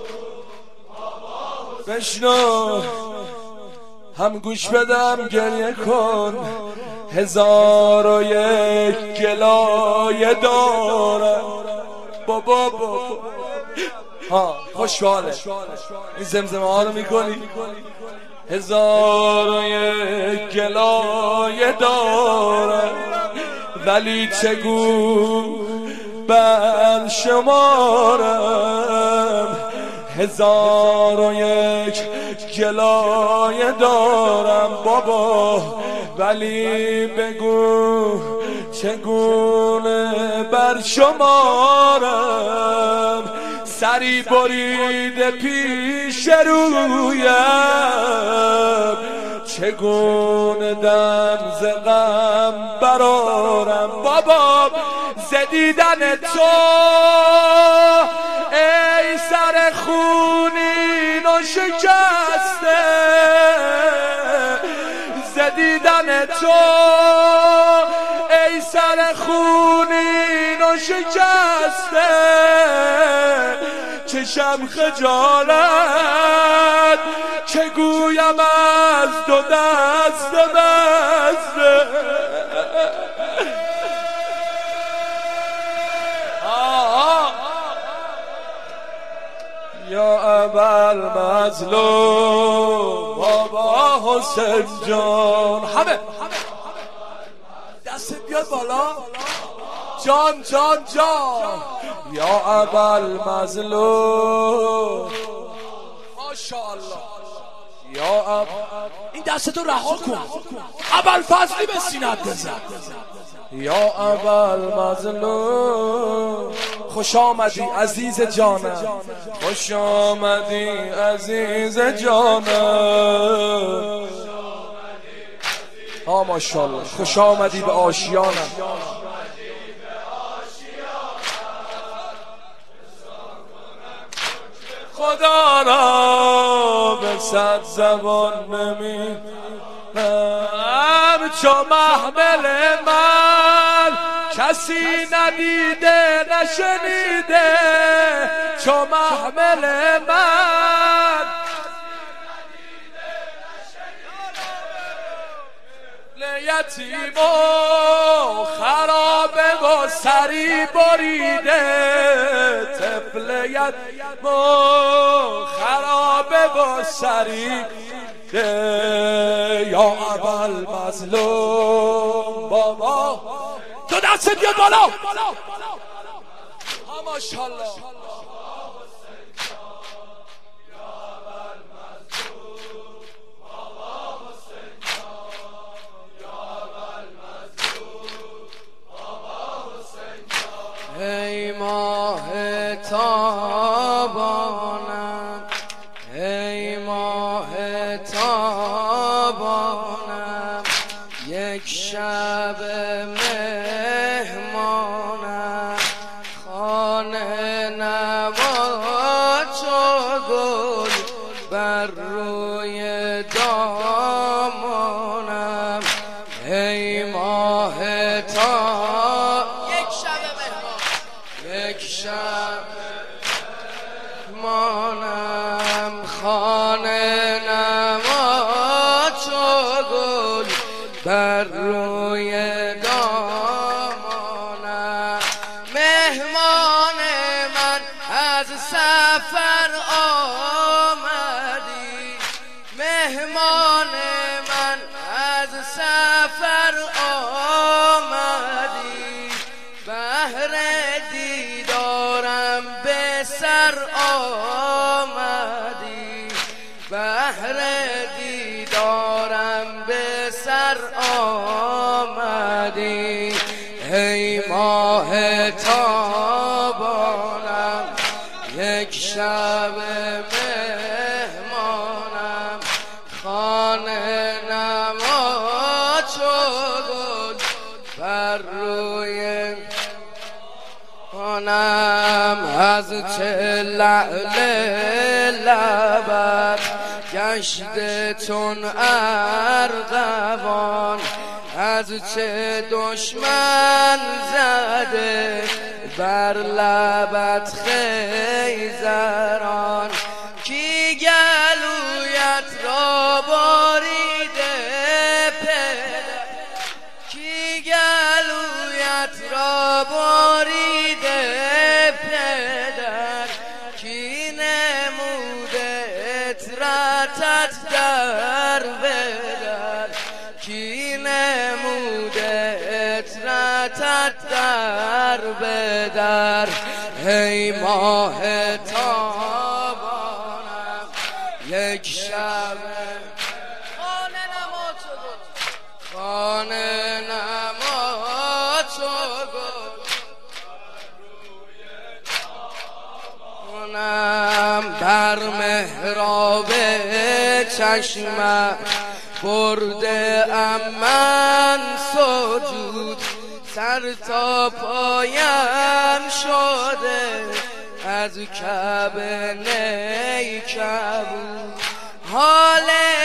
بشنو هم گوش بدم گریه کن هزار و یک گلایه دارم بابا بابا ها خوشحاله این زمزمه ها رو میکنی هزار و یک گلایه دارم ولی چگو بر شمارم هزار و یک گلایه دارم بابا ولی بگو چگونه بر شمارم سری بریده پیش رویم چگونه دم ز غم برارم بابا زدیدن تو ای سر خونین و شکسته زدیدن تو ای سر خونین و شکسته چشم خجالت که گویم از دو دست بسته یا ابوالمظلوم بابا حسین جان همه دست بیاد بالا جان جان جان یا ابوالمظلوم ماشاءالله یا اب این دستتو رها کن ابوالفضلی به سینت بزن یا ابوالمظلوم خوش آمدی عزیز جانم خوش آمدی عزیز جانم آ ماشاءالله خوش آمدی به آشیانم خدا را به صد زبان نمیدم چو محمل من کسی ندیده نشنیده چو محمل من یتیم و خرابه و سری بریده طفل یتیم و خرابه و سری یا ابوالمظلوم بابا تو دست بیاد بالا ها ماشاءالله ای ماه تابانم یک شب مهمانم خانه نما چو گل بر روی دامانم ای ماه تا یک شب مهمان یک شب مانم خانه نما چو گل بر روی دامانم مهمان من از سفر آمدی مهمان من از سفر آمدی بهر دیدارم به سر آمدی بهر دیدارم به سر آمدی ای ماه تابانم یک شب مهمانم خانه نما چو گل بر روی آنم از چه لعل لبت گشته چون ارغوان از چه دشمن زده بر لبت خیزران کی گلویت را باریده پدر کی گلویت را باریده پدر کی نموده اطرتت در بدر کی نموده اطرتت در بدر ای ماه تابانم یک شب خانه نما چو گل خانه نما چو گل بر محراب چشمت برده ام من سجود سر تا پایم شده از کعبه نیکبود حال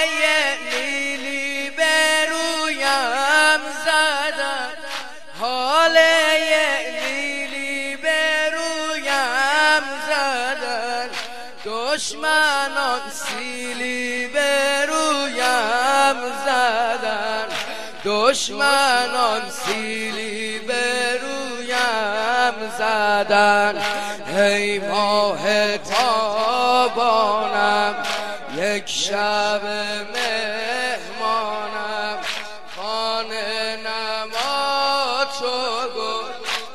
لیلی برویم زدن حال لیلی برویم زدن دشمنان سیلی برویم زدن دشمنان سیلی برویم زدن ای ماه تابانم یک شب مهمانم خانه نما چو گل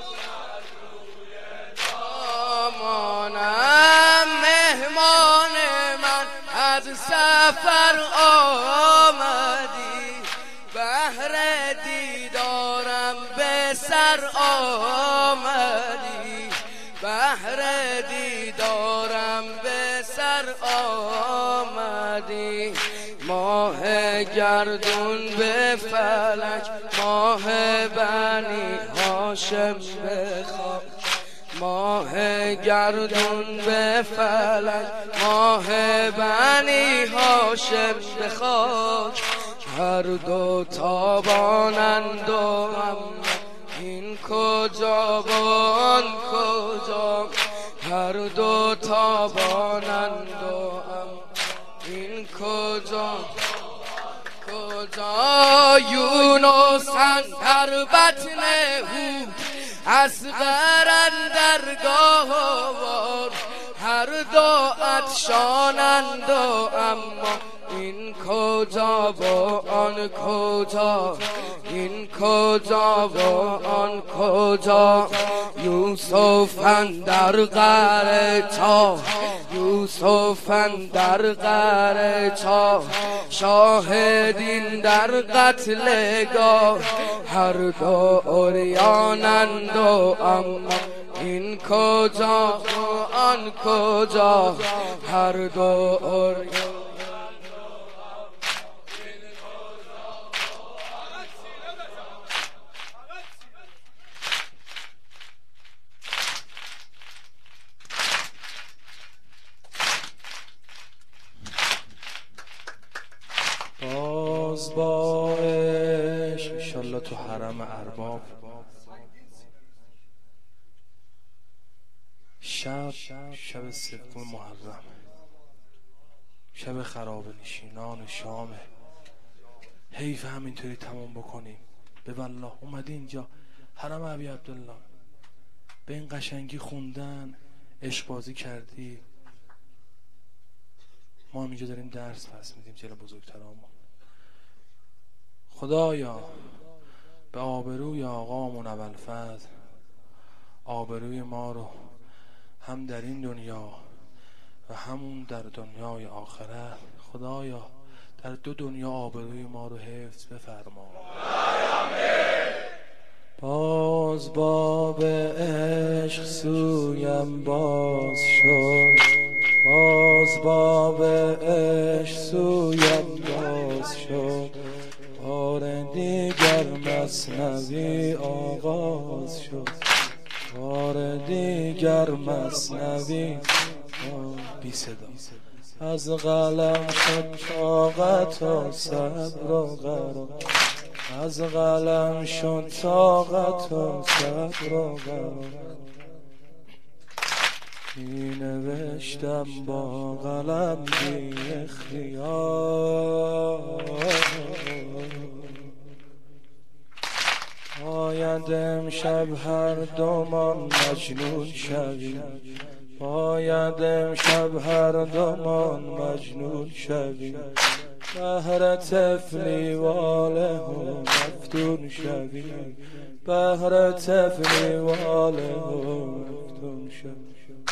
دامانم مهمان من از سفر آمدی بهر دیدارم به سر آمدی بهر دیدارم به سر آمدی ماه گردون به فلک ماه بنی هاشم به خاک ماه گردون به فلک ماه بنی هاشم به خاک هر دو تابانند و اما این کجا و آن کجا هر دو تابانند و اما این کجا کجا یونس در بطن هود اصغر اندر گاهوار هر دو عطشانند و اما این کجا و آن کجا این کجا و آن کجا یوسف اندر غار چاه یوسف اندر غار چاه شاهدین در قتلگاه هر دو عریانند و اما این کجا و آن کجا هر دو عریان باز با عشق انشالله تو حرم ارباب شب شب سوم محرم، شب خراب نشینان شامه. حیف همینطوری تمام بکنیم. به والله اومدی اینجا حرم ابی عبدالله، به این قشنگی خوندن، عشق بازی کردی. ما هم اینجا داریم درس پس میدیم جلو بزرگترامون. خدایا به آبروی آقامون ابوالفضل آبروی ما رو هم در این دنیا و همون در دنیای آخرت، خدایا در دو دنیا آبروی ما رو حفظ بفرما. باز باب عشق سویم باز شد، باز باب عشق سویم باز شد، بار دیگر مثنوی آغاز شد، بار دیگر مثنوی بی صدا. از قلم شد طاقت و صبر و قرار، از قلم شد طاقت و صبر و قرار. می نوشتم با قلم بی اختیار، باید امشب هر دومان مجنون شویم، باید امشب هر دومان مجنون شویم، بهر طفلی واله و مفتون شویم، بهر طفلی واله و مفتون شویم.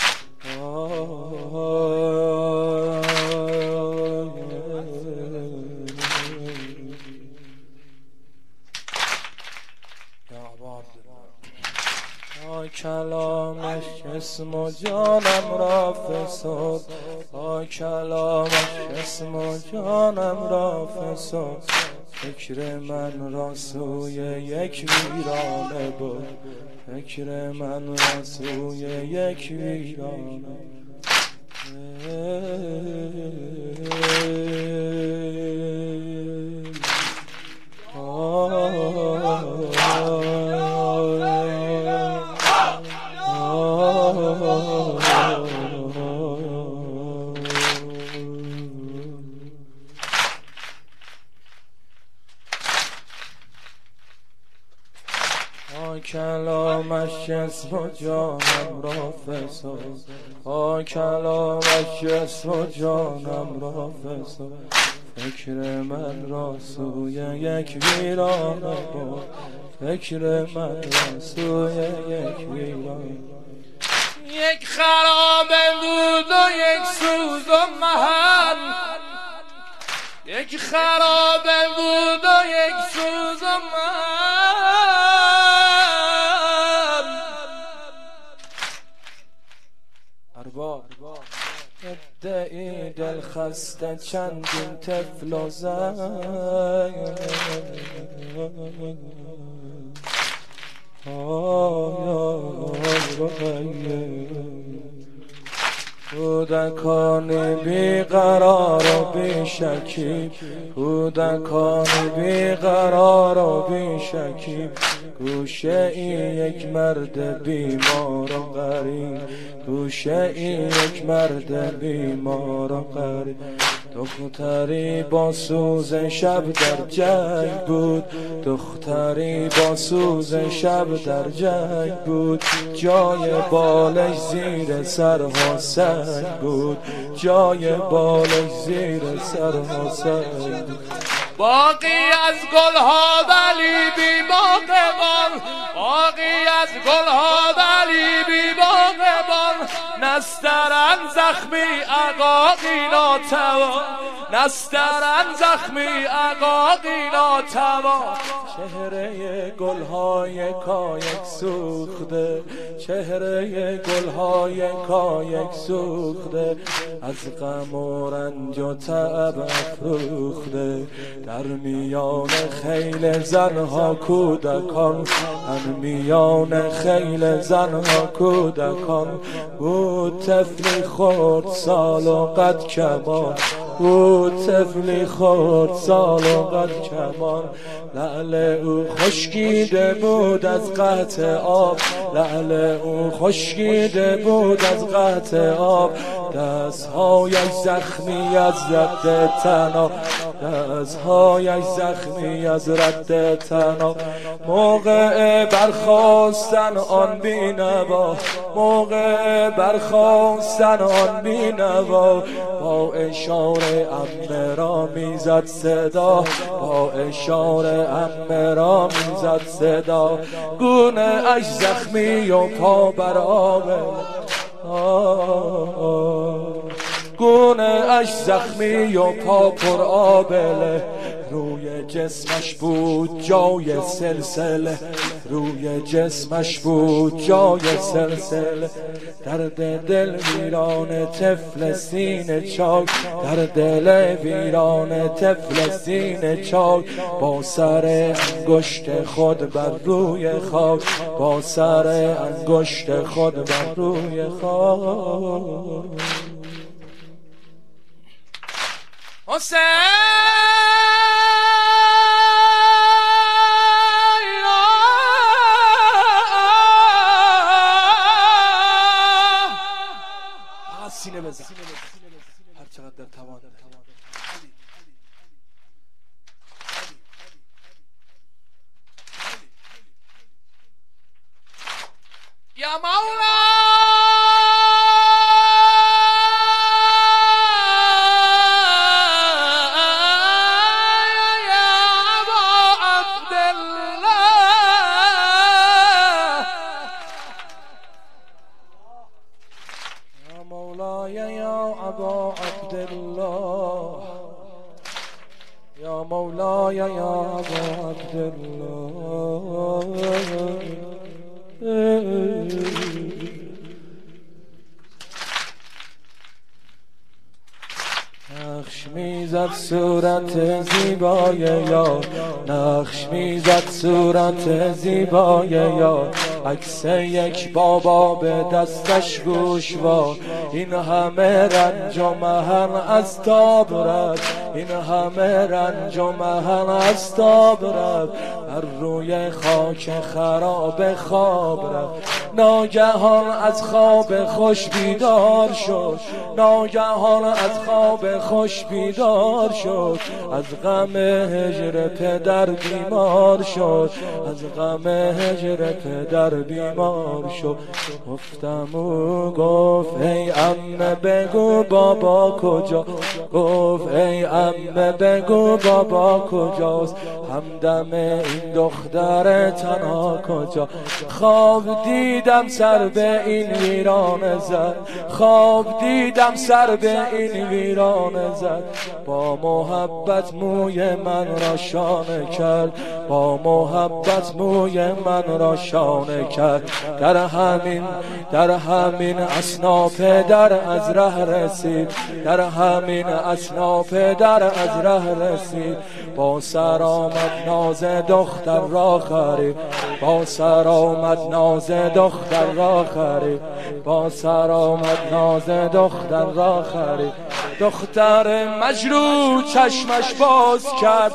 با کلامش اسم و جانم را فساد، با کلامش اسم و جانم را فساد، فکر من را سوی یک ویرانه بود، فکر من را سوی یک ویرانه. کلامش اسم و جانم را فساد، با کلامش اسم و جانم را فساد، فکر من را سوی یک ویرانه بود، فکر من را سوی یک ویرانه. یک خرابه بود و یک سوز و محل، یک خرابه بود و یک سوز و محل، ادعی دل خسته چندین طفل و زن، کودکان بی قرار و بی شکیب، کودکان بی قرار و بی شکیب، گوشه ای یک مرد بیمار و غریب، گوشه ای یک مرد بیمار و غریب. دختری با سوز شب در جنگ بود، دختری با سوز شب در جنگ بود، جای بالش زیر سرها سنگ بود، جای بالش زیر سرها سنگ بود. باقی از گلها ولی بی باغبان، باقی از گلها ولی بی باغبان، نسترن زخمی عقاقی ناتوان، نسترن زخمی عقاقی ناتوان. چهره گلهای کایک سوخته، چهره گلهای کایک سوخته، از غم و رنج و تعب افروخته، در میان خیل زنها کودکان، در میان خیل زنها کودکان، بود طفلی خورد سال و قد کمان، بود طفلی خورد سال و قد کمان، لعل او خشکیده بود از قطع آب، لعل او خشکیده بود از قطع آب، دستهایش زخمی از رد طناب، دستهایش زخمی از رد طناب. موقع برخاستن آن بینوا، موقع برخاستن آن بینوا، با اشاره عمه را میزد صدا، با اشاره عمه را میزد صدا. گونه اش زخمی و پا بر آبه، گونه اش زخمی و پا پر آبله، روی جسمش بود جای سلسله، روی جسمش بود جای سلسله. درد دل ویران طفل سینه چاک، در دل ویران طفل سینه چاک، با سر انگشت خود بر روی خاک، با سر انگشت خود بر روی خاک. حسین سینه بزن هر چقدر در توان. یا مولا یا مولاي يا أبا عبد الله. نقش میزد صورت زیبای یار، نقش میزد صورت زیبای یار، عکس یک بابا به دستش گوشوار. این همه رنج و محن از تاب رفت، این همه رنج و محن از تاب رفت، بر روی خاک خراب خواب رفت. ناگهان از خواب خوش بیدار شد، ناگهان از خواب خوش بیدار شد، از غم هجر پدر بیمار شد، از غم هجر پدر بیمار شد. گفتم او گفت ای عمه بگو بابا کجا، گفت ای عمه بگو بابا کجاست، همدم این دختر تنها کجا. خواب دیدم سر به این ویران زد، خواب دیدم سر به این ویران زد، با محبت موی من را شانه کرد، با محبت موی من را شانه کرد. در همین در همین اثنا پدر از ره رسید، در همین اثنا پدر از ره رسید، با سر آمد ناز دختر را خرید، با سر آمد ناز دختر را خرید، با سر آمد ناز دختر را خرید. دختر مجروح چشمش باز کرد،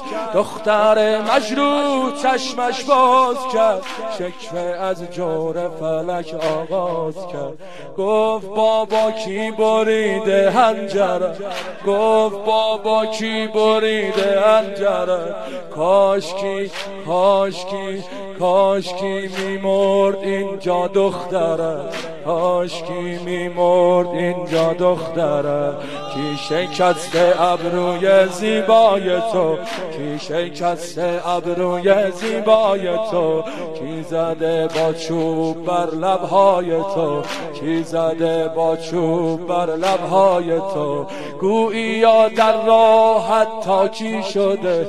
دختر مجروح چشمش باز کرد، شکوه از جور فلک آغاز کرد. گفت بابا کی بریده هنجره، گفت بابا کی بریده هنجره، کاش کی کاش کی کاش کی میمرد اینجا دختره، کاش کی میمرد اینجا دختره. کی شکسته ابروی زیبای تو، کی شکسته ابروی زیبای تو، کی زده با چوب بر لبهای تو، کی زده با چوب بر لبهای تو. گوییا در راحت تاکی شده،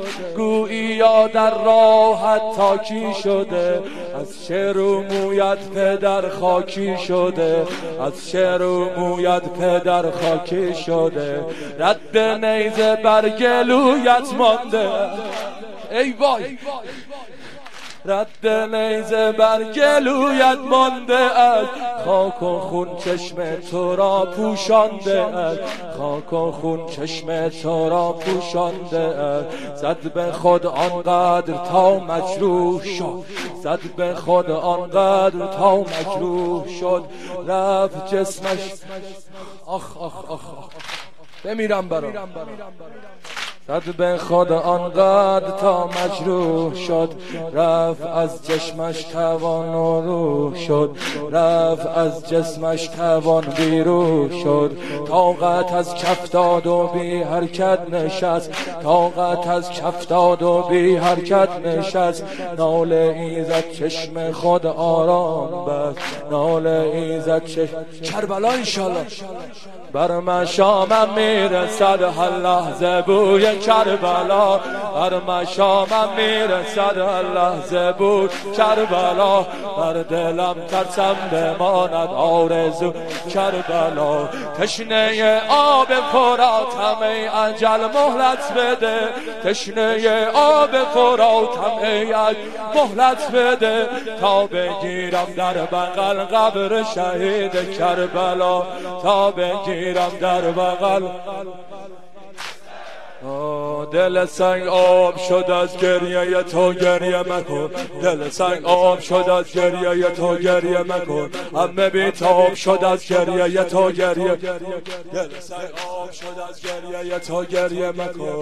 گوییا در راحت تاکی شده، از چه رو مویت پدر خاکی شده، از چه رو مویت پدر خاکی شده. رد نیزه بر گلویت مانده، ای وای رد نیزه بر گلویت مانده است، خاک و خون چشم تو را پوشانده است، خاک و خون چشم تو را پوشانده است. زد به خود آنقدر تا مجروح شد، زد به خود آنقدر تا مجروح شد، رفت جسمش. آخ آخ آخ بمیرم برام. زد به خود آنقدر تا مجروح شد، رفت از جسمش توان و روح شد، رفت از جسمش توان بیروح شد. طاقت از کف داد و بی حرکت نشست، طاقت از کف داد و بی حرکت نشست. ناله ایزد چشم خود آرام بست، ناله ایزد چشم. کربلا انشالله بر مشامم میرسد هر لحظه بوی کربلا، بر مشامم میرسد هر لحظه بوی کربلا. بر دلم ترسم بماند آرزو کربلا. تشنه آب فراتم ای اجل مهلت بده، تشنه آب فراتم ای اجل مهلت بده، تا بگیرم در بغل قبر شهید کربلا، تا بگیرم در بغل. دل سنگ آب شد از گریه تو گریه مکن، دل سنگ آب شد از گریه تو گریه مکن. همه بیتاب شد از گریه تو گریه، دل سنگ آب شد از گریه تو گریه مکن.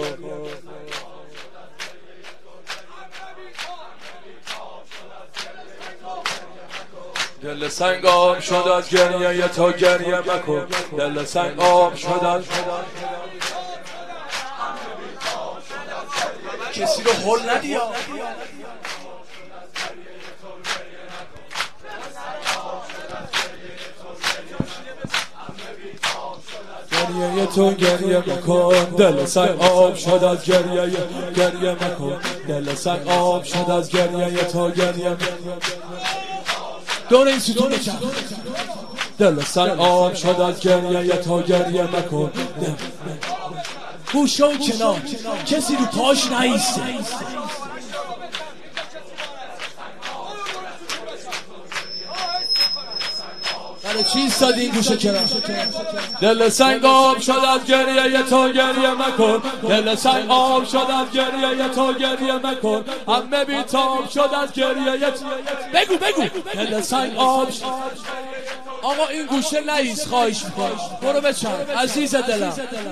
دل سنگ آب شد از گریه تو گریه مکن، دل سنگ آب شد از. کسی رو هل ندیا. گریه تو گریه مکن، دل سنگ آب شد از گریه گریه مکن، دل سنگ آب شد از گریه تو گریه مکن. دور این ستون بچم. دل سنگ آب شد از گریه تو گریه مکن. گوشه و کنار کسی رو پاش نایسته. برای چی ایستادی این گوشه کنار؟ دل سنگ آب شد از گریه تو گریه مکن، دل سنگ آب شد از گریه تو گریه مکن. همه بیتاب شد از گریه. بگو بگو. دل سنگ آب شد. آقا این گوشه نایست خواهش میکنم، برو بچن عزیز دلم.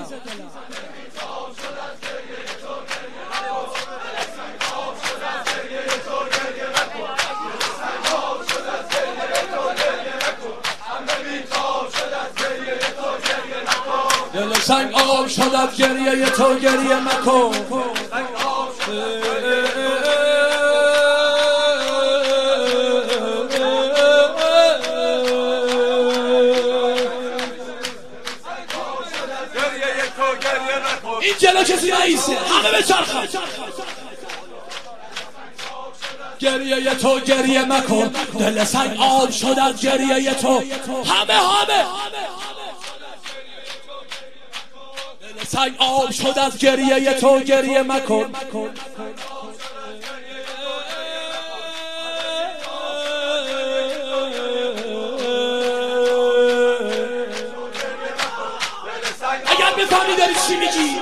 دل سنگ آب شد از گریه تو گریه مکن. این جلو کسی نایسته، همه بچرخن. گریه تو گریه مکن، دل سنگ آب شد از گریه تو. همه همه دل سنگ آب شد از گریه تو گریه مکن. اگر بفهمی داری چی میگی.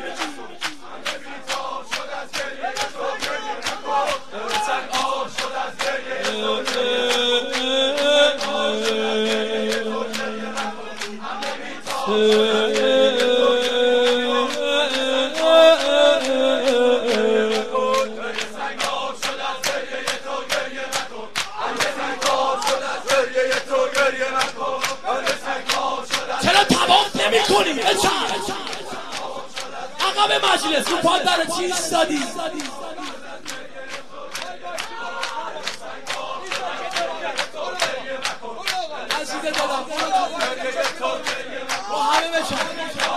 چرا تمام نمی کنی؟ عقب مجلس رو پاد برای چی ایستادی؟ عزیز دلم با همه بشن.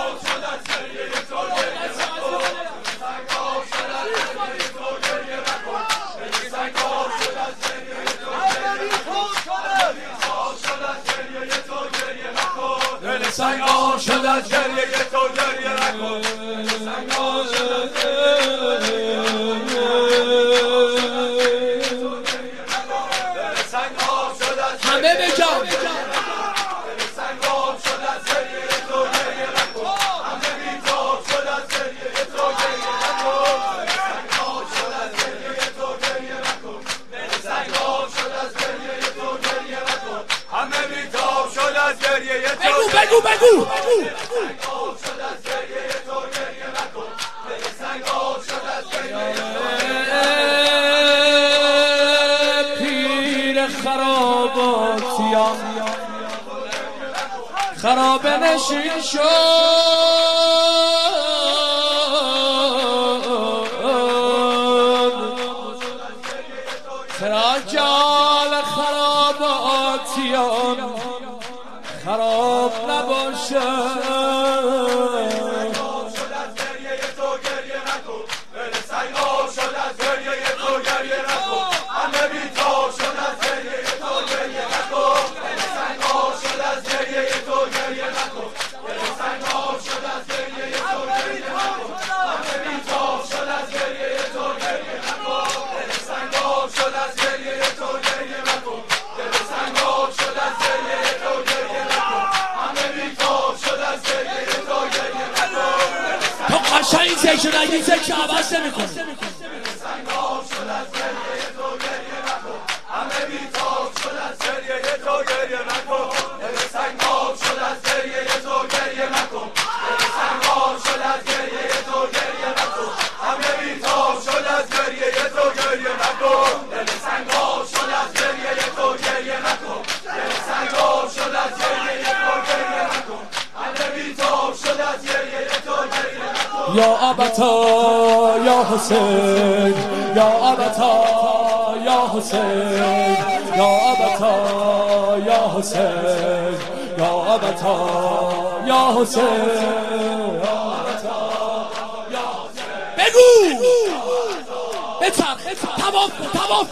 سنگ آب شد از گریه تو گریه نکن. سنگ آب شد از گریه تو بگم بگو بگو بگو پیر خراباتیان خرابه نشین شد تراجال خراباتیان خراب نباشه قشنگ زیشون اگه زیش عوض نمی کنه یا ابتا یا حسین یا ابتا یا حسین یا ابتا یا حسین یا ابتا یا حسین بگو بچرخ تواف تواف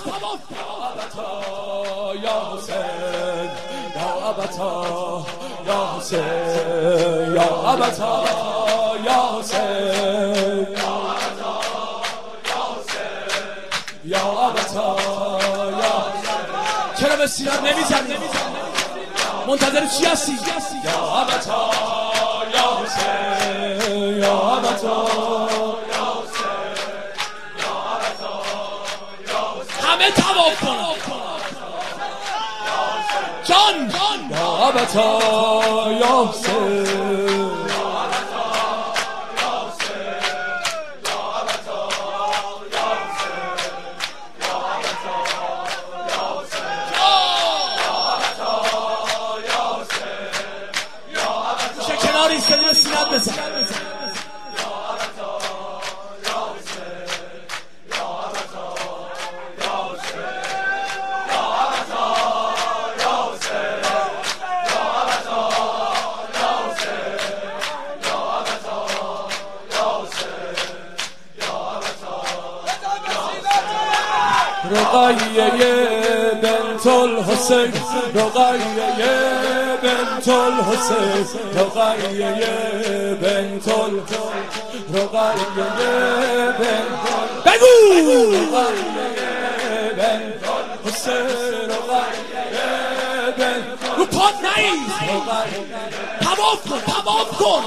یا حسین یا ابتا یا حسین یا ابتا یا حسین یا ابتا یا چرا به سینم نمیزنی منتظر چی هستی یا ابتا یا حسین یا ابتا همه تواف کن جان یا ابتا یا حسین ایستادی به سینت بزن رقیه بنت الحسین رقیه بنت الحسین رقیه بنت الحسین رقیه بنت بگو رقیه بنت الحسین رقیه بنت رو پاد نیست تواف کن تواف کن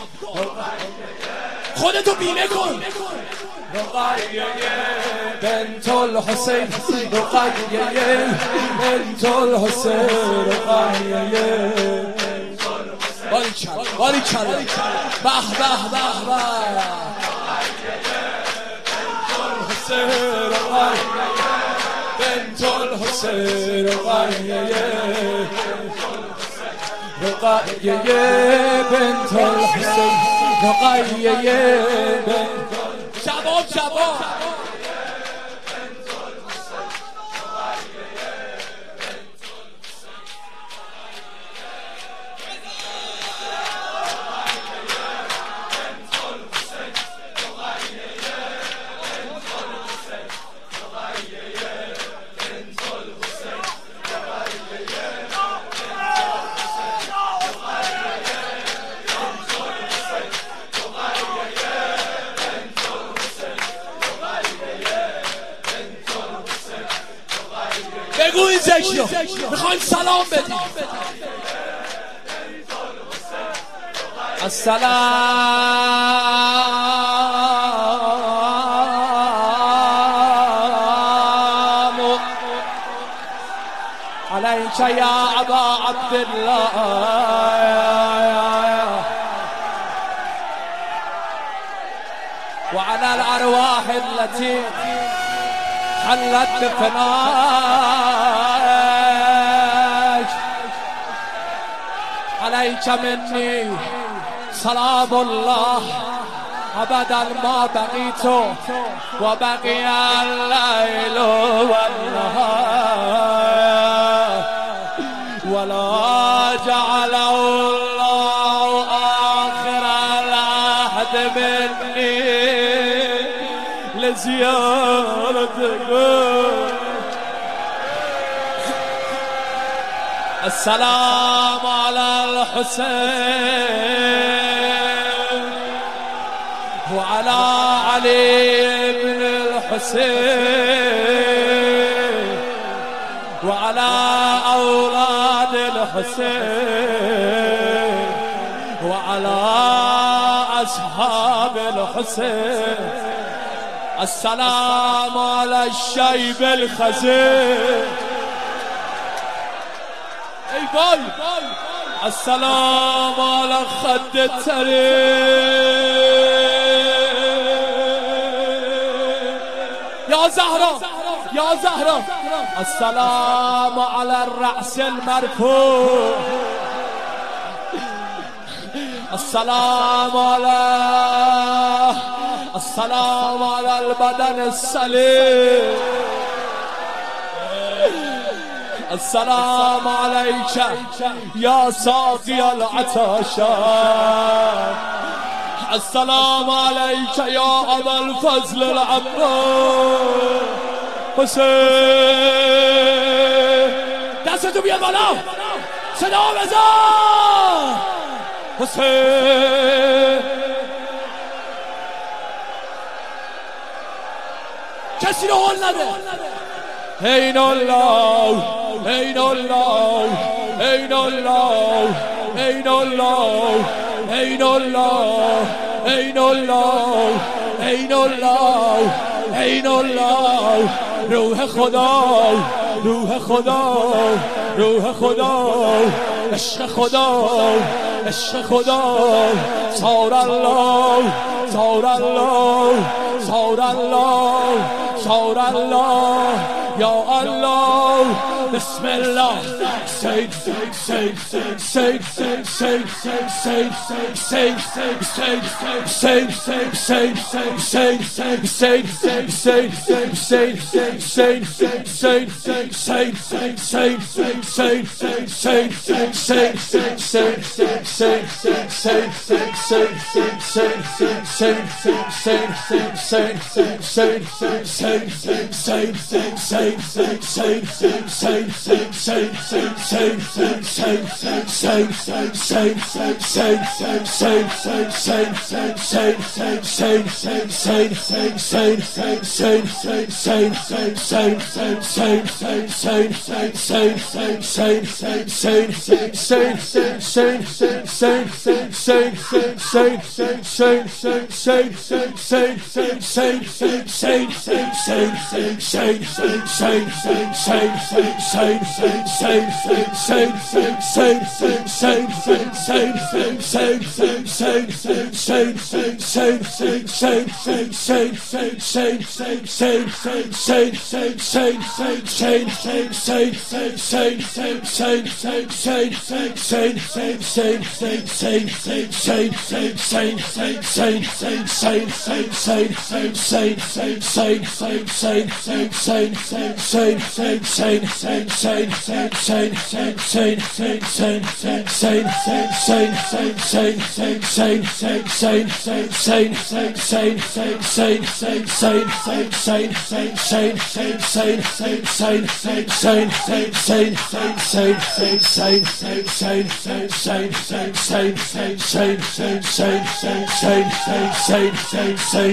خودتو بیمه کن رقیه بنت الحسین رقیه بنت الحسین رقیه باری چل باری چل به به به به بنت الحسین رقیه رقیه بنت الحسین رقیه بنت شباب شباب زکیا میخوایم سلام بدیم. السلام عليك يا أبا عبد الله وعلى الأرواح التي حلت بفناك عليك مني سلام الله أبدا ما بقيت وبقي الليل والنهار ولا جعل الله آخر العهد مني لزيارتك. السلام على الحسين وعلى علي بن الحسين وعلى أولاد الحسين وعلى أصحاب الحسين. السلام على الشيب الخزين. اي باي السلام على خد التريق يا زهرة يا زهرة. السلام على الرأس المرفوع. السلام على السلام على البدن السليم. السلام عليك يا ساقي العطاشان. السلام عليك يا أبا الفضل العباس. حسين دستو بیاد بالا صدا بزن. حسین کسی رو حال نده. عین الله عین الله عین الله عین الله عین الله عین الله عین الله عین الله. روح خدا روح خدا روح خدا عشق خدا عشق خدا. صار الله صار الله صار الله صار الله يا الله. بسم الله. سيد سيد سيد سيد سيد سيد سيد سيد سيد سيد سيد سيد سيد سيد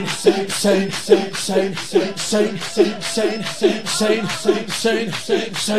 Saint,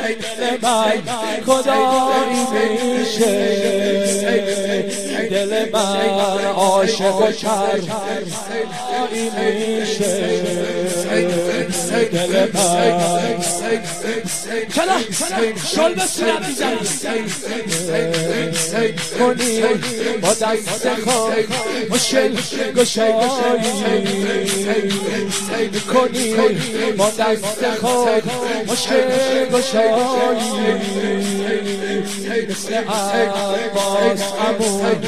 دل من خدایی میشه دل من عاشق و کربلایی میشه دل من کلا شل بسیار میزنی کنی با دست خود مشکل گشایی کنی با دست خود مشکل گشایی مثل عباس عمود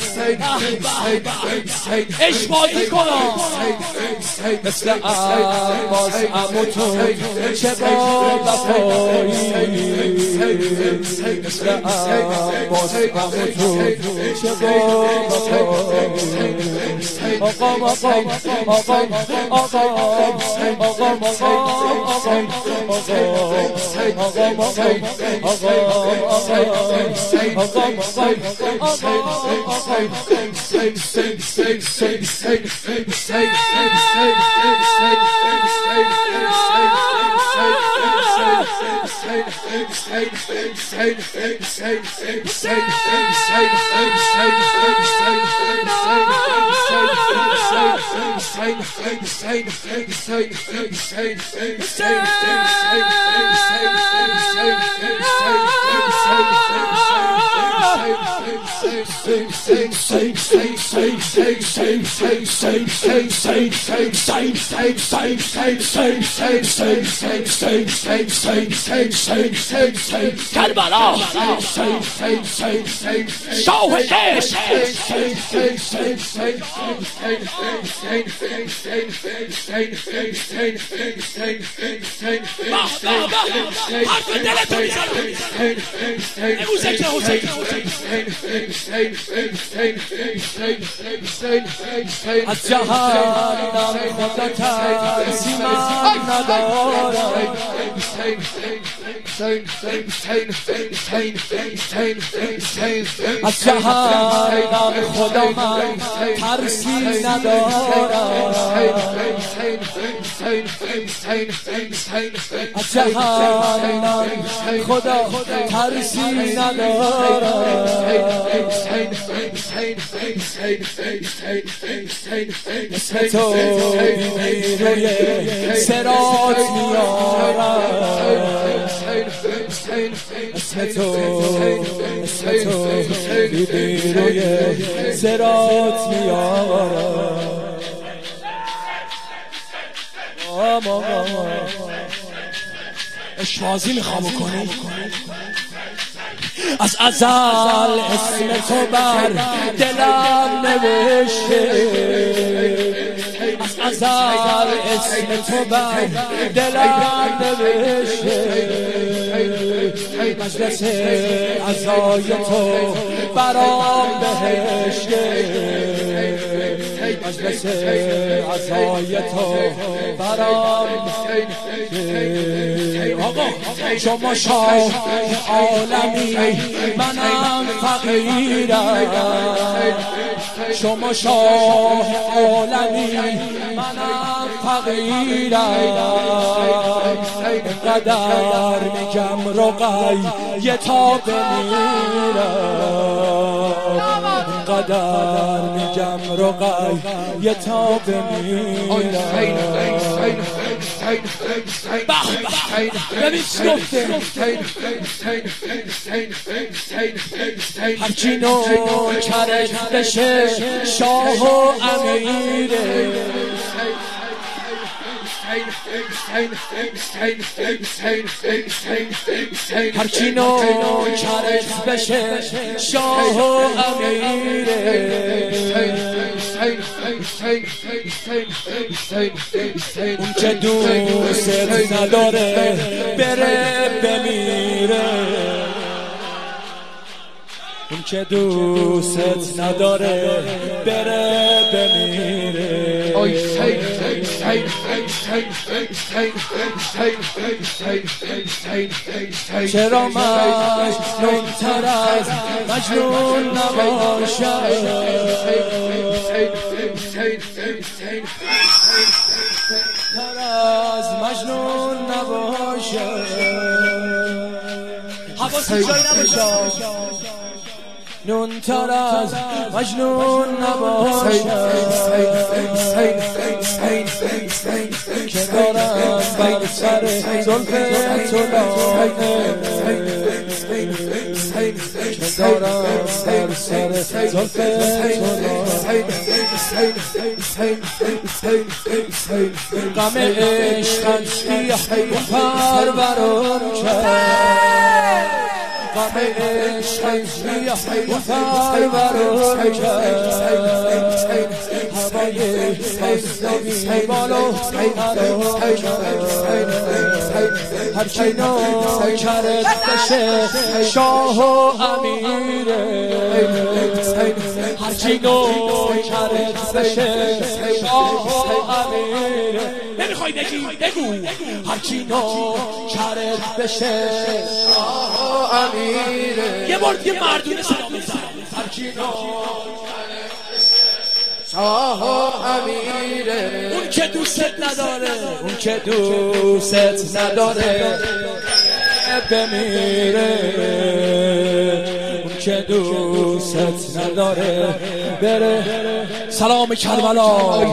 عشق بازی کنم مثل عباس عمود چه با وفایی مثل عباس عمود چه با وفایی آقا مقام آقا آقا آقا مقام آقا آقا مقام کربلا شاه عشق حرف دلتو میزنم موسیقی از جهانم خدا ترسی من ندارم از جهانم خدا من ترسی ندارم از جهانم خدا ترسی ندارم مثل تو بی روی صراط میارم مثل تو مثل تو بی روی صراط میارم اشوازی میخوام کنی از ازل اسم تو بر دلم نوشته از ازل اسم تو بر دلم نوشته مجلس عزای تو برام بهشته مجلس عزای تو برام آقا شما شاه عالمی منم فقیرم شما شاه عالمی منم فقیرم قدر میگم رقی یه تا بمیرم قدر میگم رقی یه تا بمیرم ببین چی گفته هرچی نوکرش بشه شاه و امیره هرچی نوکرش بشه شاه و امیره اون که دوست نداره بره بمیره اون که دوست نداره بره بمیره چرا مجنون تر از مجنون نباشد تر از مجنون نباشد دست جای نباشه نون تر از مجنون نباشه که دارم بر سر زلف تو دانه که دارم بر سر زلف تو دانه غم عشقم سیاه پروران کرد غم عشقم سیاه پروران کرد هوای فضایی بالو قرار کرد هرچی نوکرت بشه شاه و امیره هرچی نوکرت بشه شاه و امیره نمیخوای بگی بگو هرچی نوکرت بشه شاه و امیره یه بار دیگه مردونه سلام بزن هرچی نوکرت شاه و امیره اون که دوستت نداره اون که دوستت نداره بمیره اون که دوستت نداره بره سلام کربلا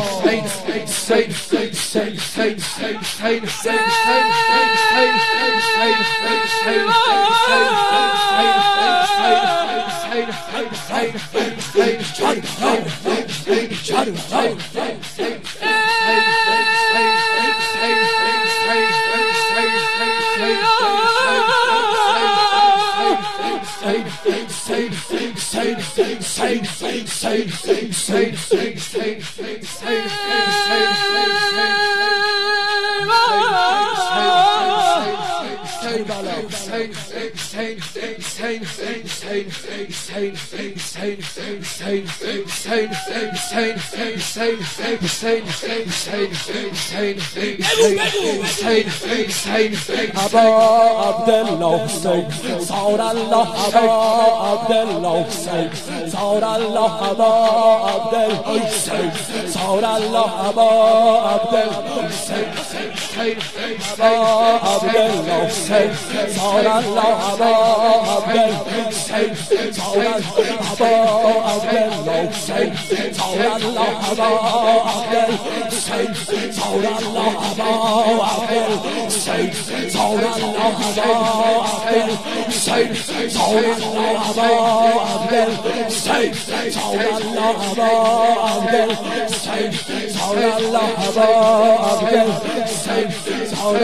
ابا عبدالله حسین صار الله ابا عبدالله حسین صار الله ابا عبدالله حسین صار الله ابا عبدالله حسین ابا عبدالله حسین صار الله ابا عبدالله حسین صار ابا عبدالله حسین صار الله ابا عبدالله حسین صار الله ابا عبدالله حسین صار الله ابا عبدالله حسین صار الله ابا عبدالله حسین صار الله ابا عبدالله حسین صار الله ابا عبدالله حسین صار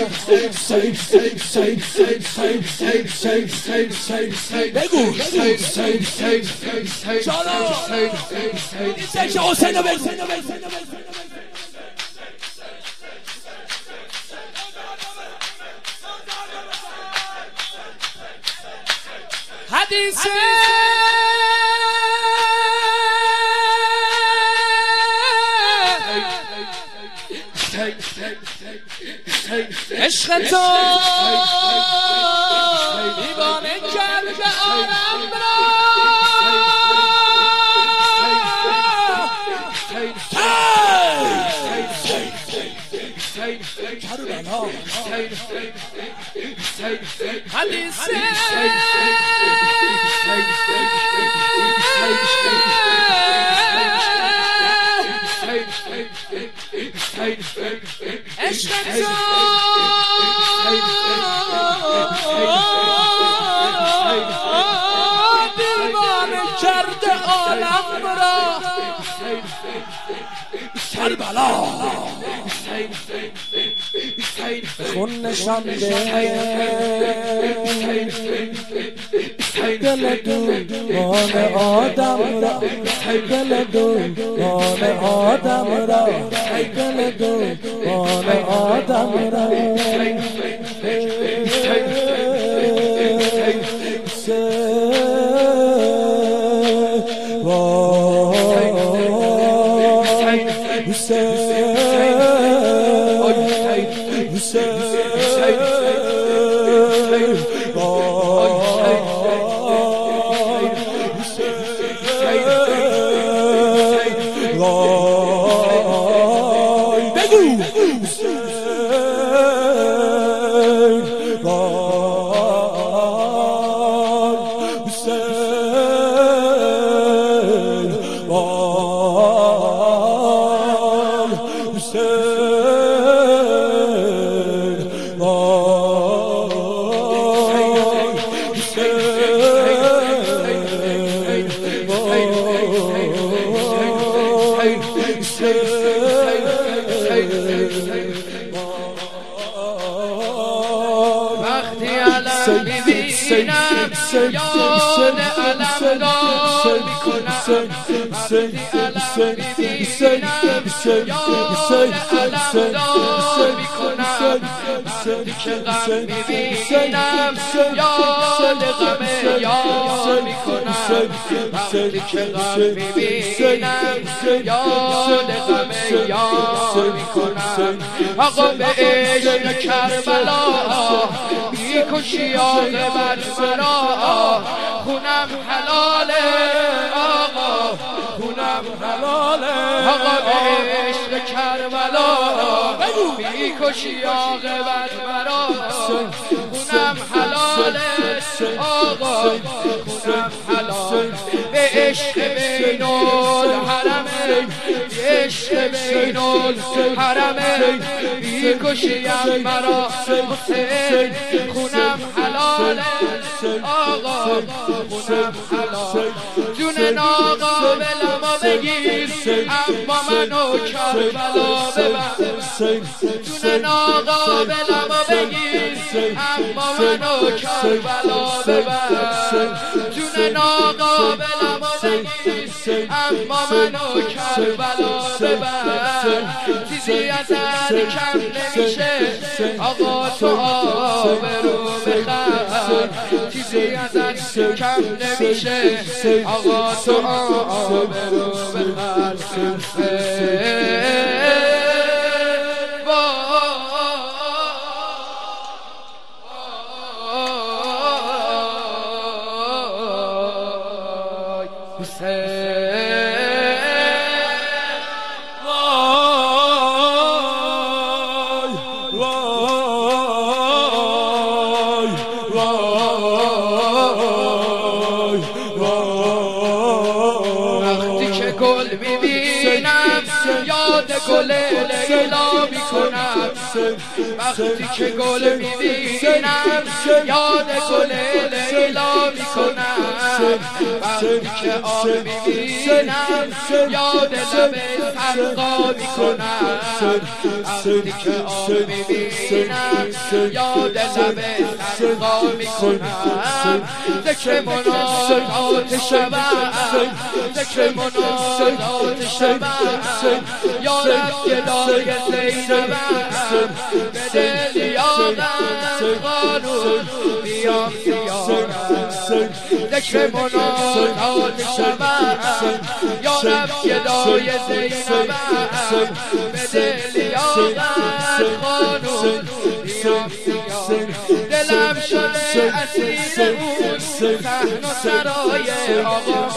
بگو جانا این سیشه حسین بگو حدیث عشق تو دیوانه کرده عالم را حدیث عشق تو دیوانه کرده عالم را کربلا خون نشانده دل دومان آدم را دل دومان آدم را دل دومان آدم را بگو وقتی علم میبینم یاد علم دار میکنم وقتی علم میبینم یاد علم دار میکنم وقتی که غم میبینم یاد غم یار میکنم وقتی که غم میبینم یاد غم یار میکنم آقا به عشق کربلا میکشی عاقبت مرا خونم حلاله آقا خونم حلاله آقا به عشق کربلا میکشی عاقبت مرا خونم حلاله آقا خونم حلال به عشق بین الحرمین به عشق بین الحرمین میکشیم مرا حسین خونم حلاله آقا خونم حلال جون ناقابلمو بگیر اما منو کربلا ببر جون ناقابلمو بگیر اما منو کربلا ببر جون ناقابلمو بگیر اما منو کربلا ببر چیزی ازت کم نمیشه آقا تو آبرو بخر چیزی ازت کم نمیشه آقا تو آبرو بخر گل میبینم یاد گل لیلا میکنم وقتی که گل میبینم یاد گل لیلا میکنم وقتی که آب میبینم یاد لب سرقا میکنم وقتی که آب میبینم یاد لب سرقا میکنم ذکر مناجات شبم ذکر مناجات شبم یا رب گدای زینبم به دل یادم قانون بیام بیارم ذکر مناجات شبم یا رب گدای زینبم به دل یادم قانون بیام بیارم دلم شده اسیر اون صحن و سرای آقا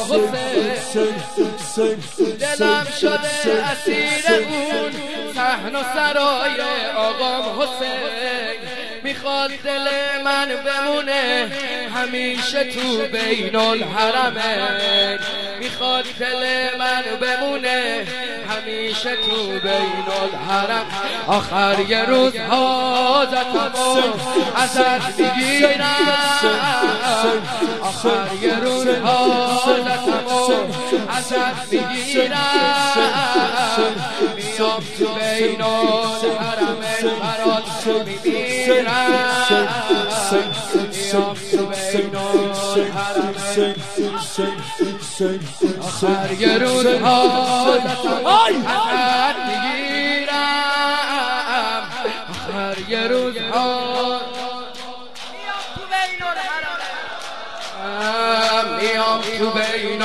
حسین دلم شده اسیر اون صحن و سرای آقا حسین میخواد دل من بمونه همیشه تو بین الحرمین میخواد دل من بمونه همیشه تو بین الحرم آخر یه روز حاجتمو ازت میگیرم آخر یه روز حاجتمو ازت میگیرم میام تو بین الحرمین برات میمیرم میام تو بین الحرمین آخر یه روز حاجتمو ازت میگیرم آخر یه روز ها میام تو بین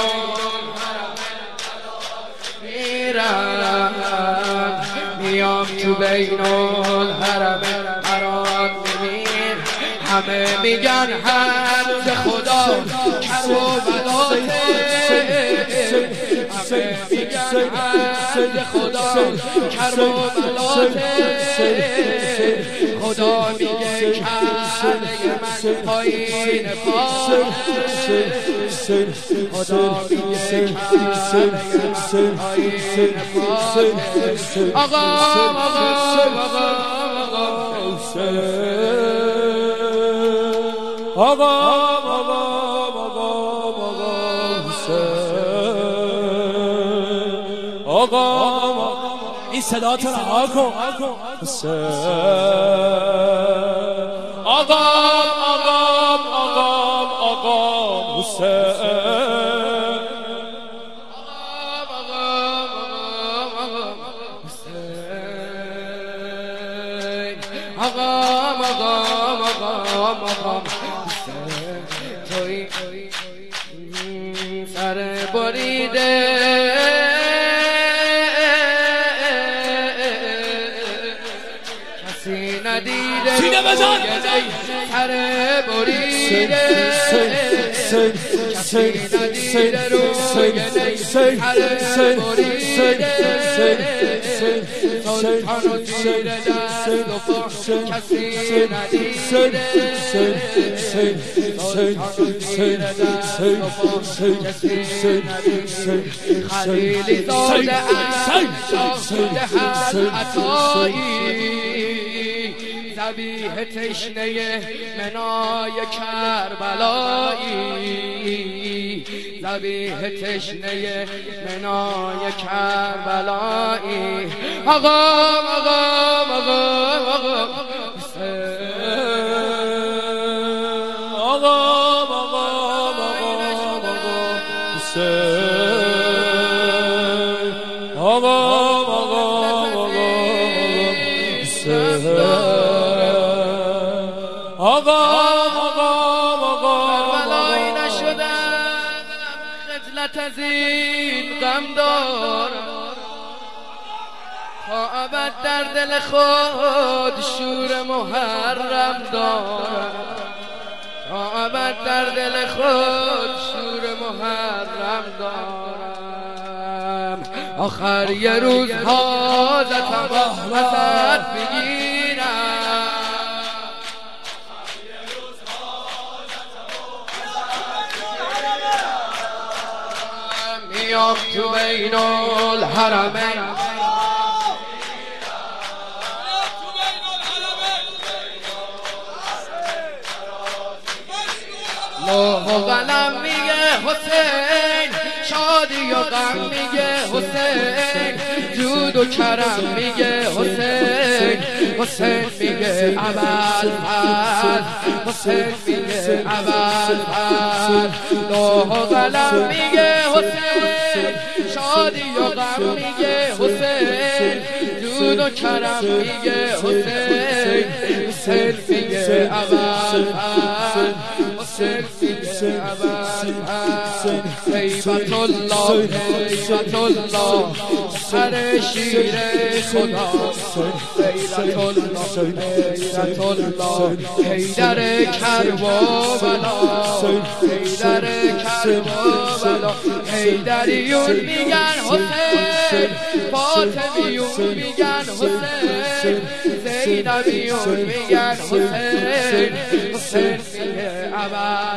میرم میام تو بین الحرم قرار میمیر همه میگن حد خدا کر و بلاته همه میگن حد خدا کر و بلاته خدا میگه کرده من پایین پاته خدا میگه کرده من پایین پاته آقا آقا آقا آقا آقا آقا آقا حسین آقا این صدا تو رها کن حسین آقا آقا آقا آقا حسین مقام مقام مقام مقام توی سر بریده کسی ندیده سینه بزن سر بریده کسی ندیده روی سر بریده سلطان و زیر دست و پا کسی ندیده سلطان و زیر دست و پا کسی ندیده خلیلی زاده شاهد هر عطایی ذبیح تشنه منای کربلایی ذبیح تشنه منای کربلایی آقا آقا آقا آقا آقا آقا آقا حسین آقا آقا آقا حسین آقا آقا آقا بلایی نشدم خجلت از این غم دارم تا ابد در دل خود شور محرم دارم تا ابد در دل خود شور محرم دارم آخر یه روز حاجتم ازت بگیرم میام تو بین الحرمین لوح و قلم میگه حسین شادی و غم میگه حسین جود و کرم میگه حسین حسین میگه اول فرد حسین میگه اول فرد لوح و قلم میگه حسین شادی و غم میگه حسین جود و کرم میگه حسین حسین میگه اول فرد حسین میگه اول فرد هیبت الله هیبت الله سر شیر خدا هیبت الله هیبت الله حیدر کربلا حیدر کربلا حیدریون میگن حسین فاطمیون میگن حسین زینبیون میگن حسین حسین میگه اول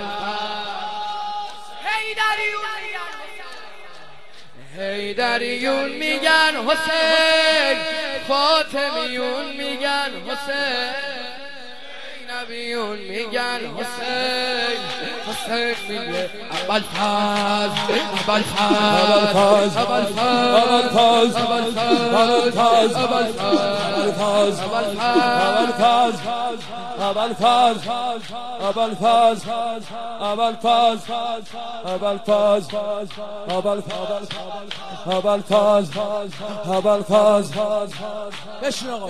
حیدریون میگن حسین فاطمیون میگن حسین نبیون میگن حسین حسین میگه اول فاز اول فاز اول فاز اول فاز اول فاز اول فاز اول فاز اول فاز اول فاز اول فاز اول فاز اول فاز اول فاز بشین آقا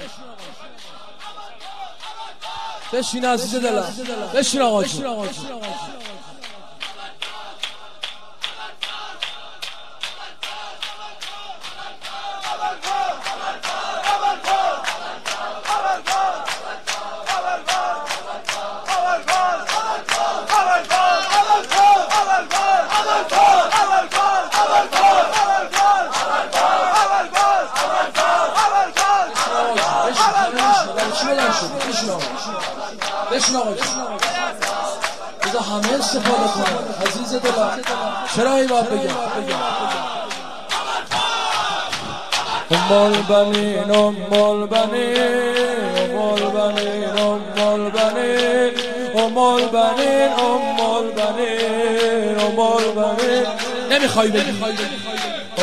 بشین عزیز دلم بشین آقا جون بشین آقا بذار همه استفاده کنم عزیز دلم چرا این باید بگم امال بنین امال بنین امال بنین امال بنین امال بنین امال بنین امال بنین نمیخوای بگی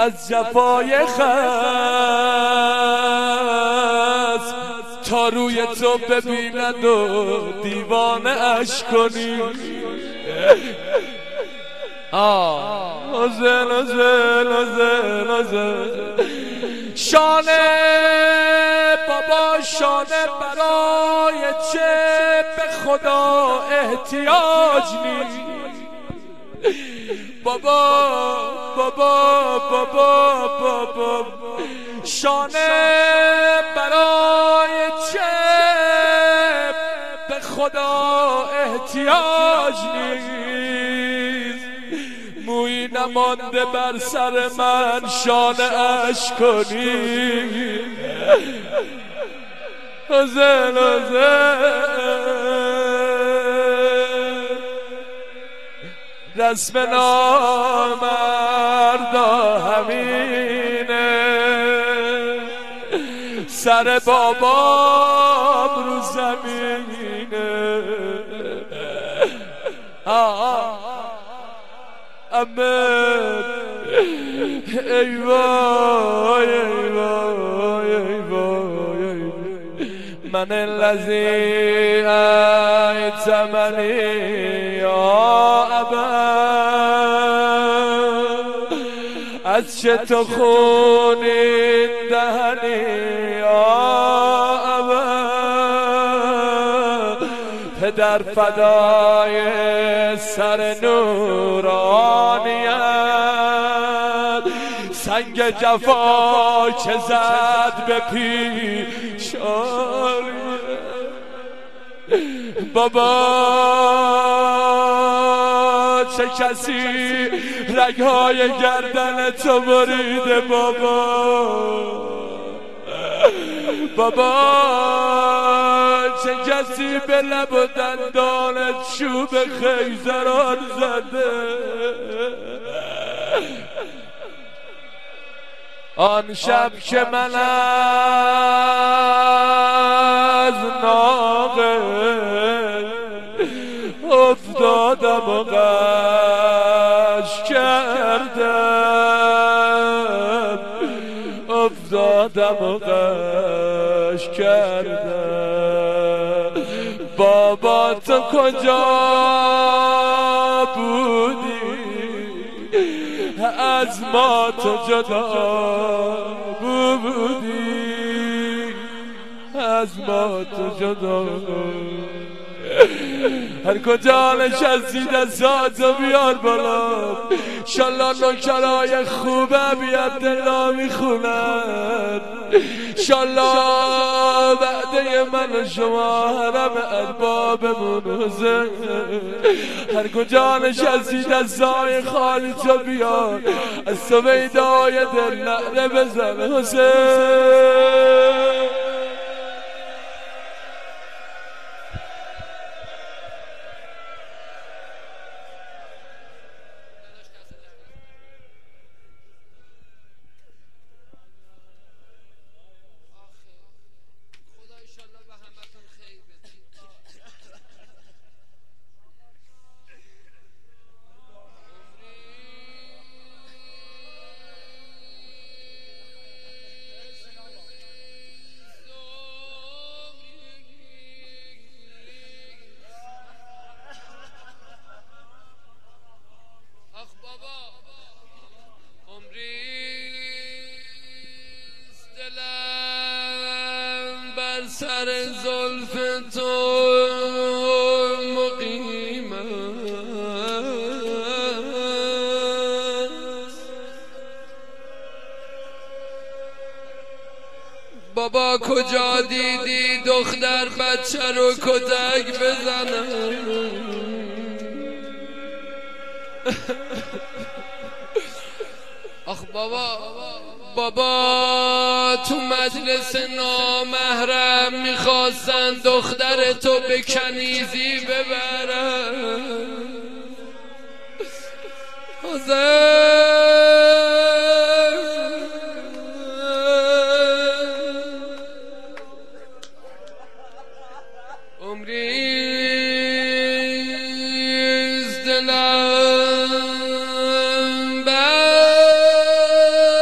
از جفای خست تا روی تو ببیند و دیوانه اش کنی. آه نازه نازه نازه نازه شانه بابا شانه برای چه به خدا احتیاج نیست. بابا بابا بابا بابا شانه برای چه به خدا احتیاج نیست. مویی نمانده بر سر من شانه اش کنی. نازه نازه رسم نامردا همینه سر بابام رو زمینه. امر ای وای ای وای ای وای من الذی ایتمنی یا ابا از چه تو خونین دهنی یا ابا پدر فدای سر نورانیت سنگ جفا که زد به پیشانی. بابا چه کسی رگهای گردن تو بریده بابا. بابا چه کسی به لب و دندانت چوب خیزران زده. آن شب که من از ناقه افتادم و غش کردم افتادم و غش کردم. بابا تو کجا بودی از ما تو جدا بودی از ما تو جدا. هر کجا نشستی دستاتو بیار بالا شالله نوکرای خوبه بیاد دلا میخونن. شالله بعده من و شما حرم اربابمون حسین. هر کجا نشستی دستای خالی تو بیار از تو بیدای دل نعره بزن حسین. سر زلف تو مقیم است. بابا کجا دیدی دختر بچه رو کتک بزنم؟ آخ بابا بابا تو مجلس نامحرم میخواستن دختر تو به کنیزی ببرن. عمریز دلم بر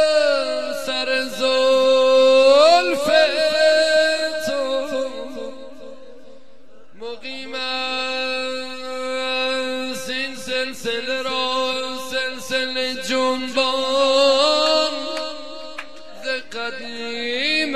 قدیم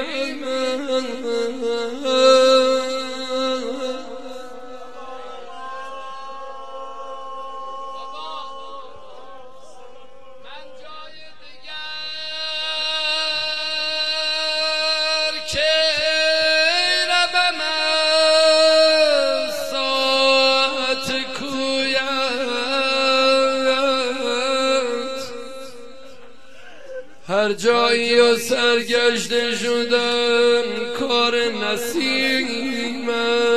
هر جایی و سرگشته شدن کار نسیم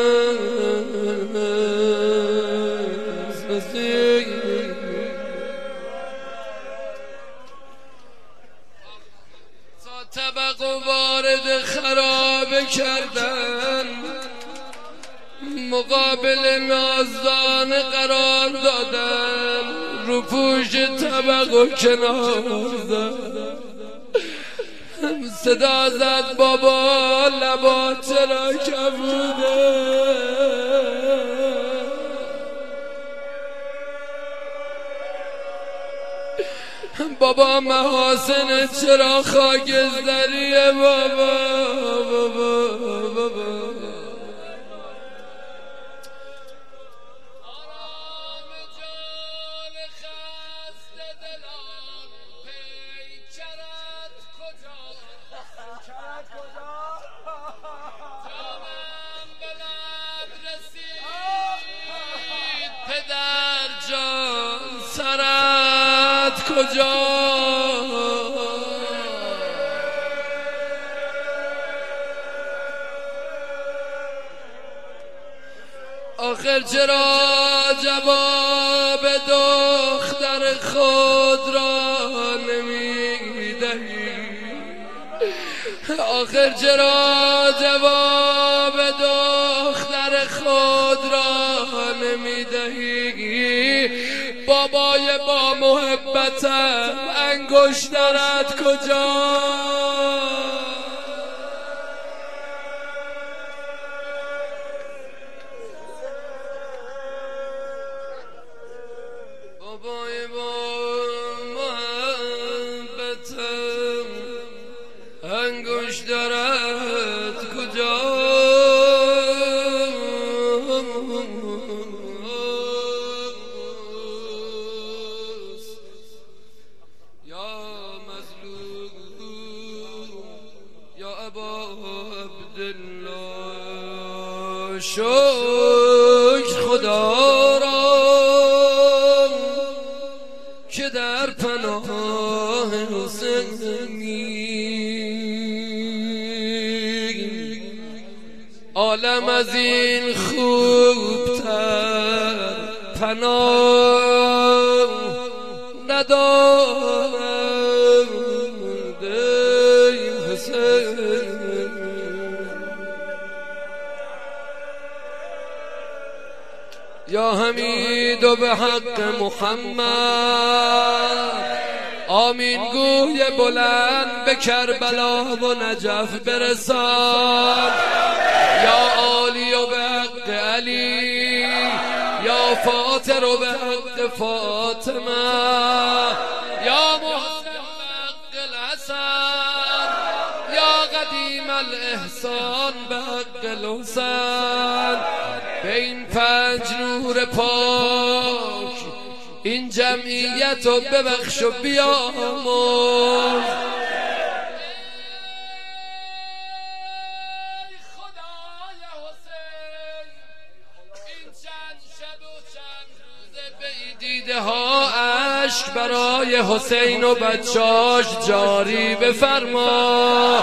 تا طبق و وارد خرابه کردن مقابل نازدان قرار دادن رو پوش طبق و کنار دادن صدا زد بابا لبات را کبوده بابا محاسن چرا خاکستریه بابا بابا بابا کجا آخر چرا جواب دختر خود را نمیدهی آخر چرا جواب دختر خود را نمیدهی بابای با محبتم انگشترت کجا بابای با محبتم انگشترت کجا شکر خدا را که در پناه حسینی عالم از این خوبتر پناه ندارد حسین یا حمید و به حق محمد آمین گوی بلند به کربلا و نجف برسان یا عالی و به حق علی یا فاطر و به حق فاطمه یا محسن به حق الحسن یا قدیم الاحسان به حق الحسن به این پنج نور پاک این جمعیت رو ببخش و بیامرز خدای حسین این چند شب و چند روزه به دیده ها عشق برای حسین و بچاش جاری بفرما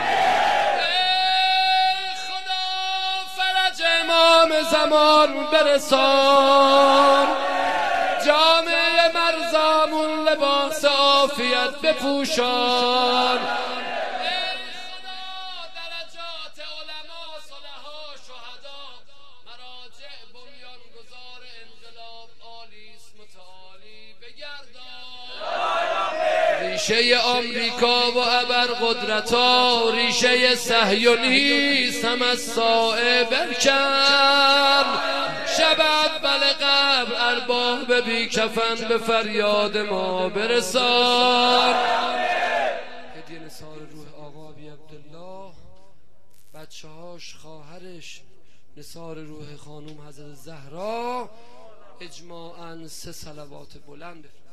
امام زمان برسان جامعه مرزامون لباس عافیت بپوشان درجات علما صلحا شهدا مراجع بنیانگذار انقلاب آلیس متعالی بگردان ریشه آمریکا و ابرقدرتا ریشه صهیونیست هم از سایه برکن شبت بل قبر ارباب بی کفن به فریاد ما برسان. نثار روح آقا ابی عبدالله، بچه هاش، خواهرش نثار روح خانوم حضرت زهرا، اجماعاً سه صلوات بلند بفرست.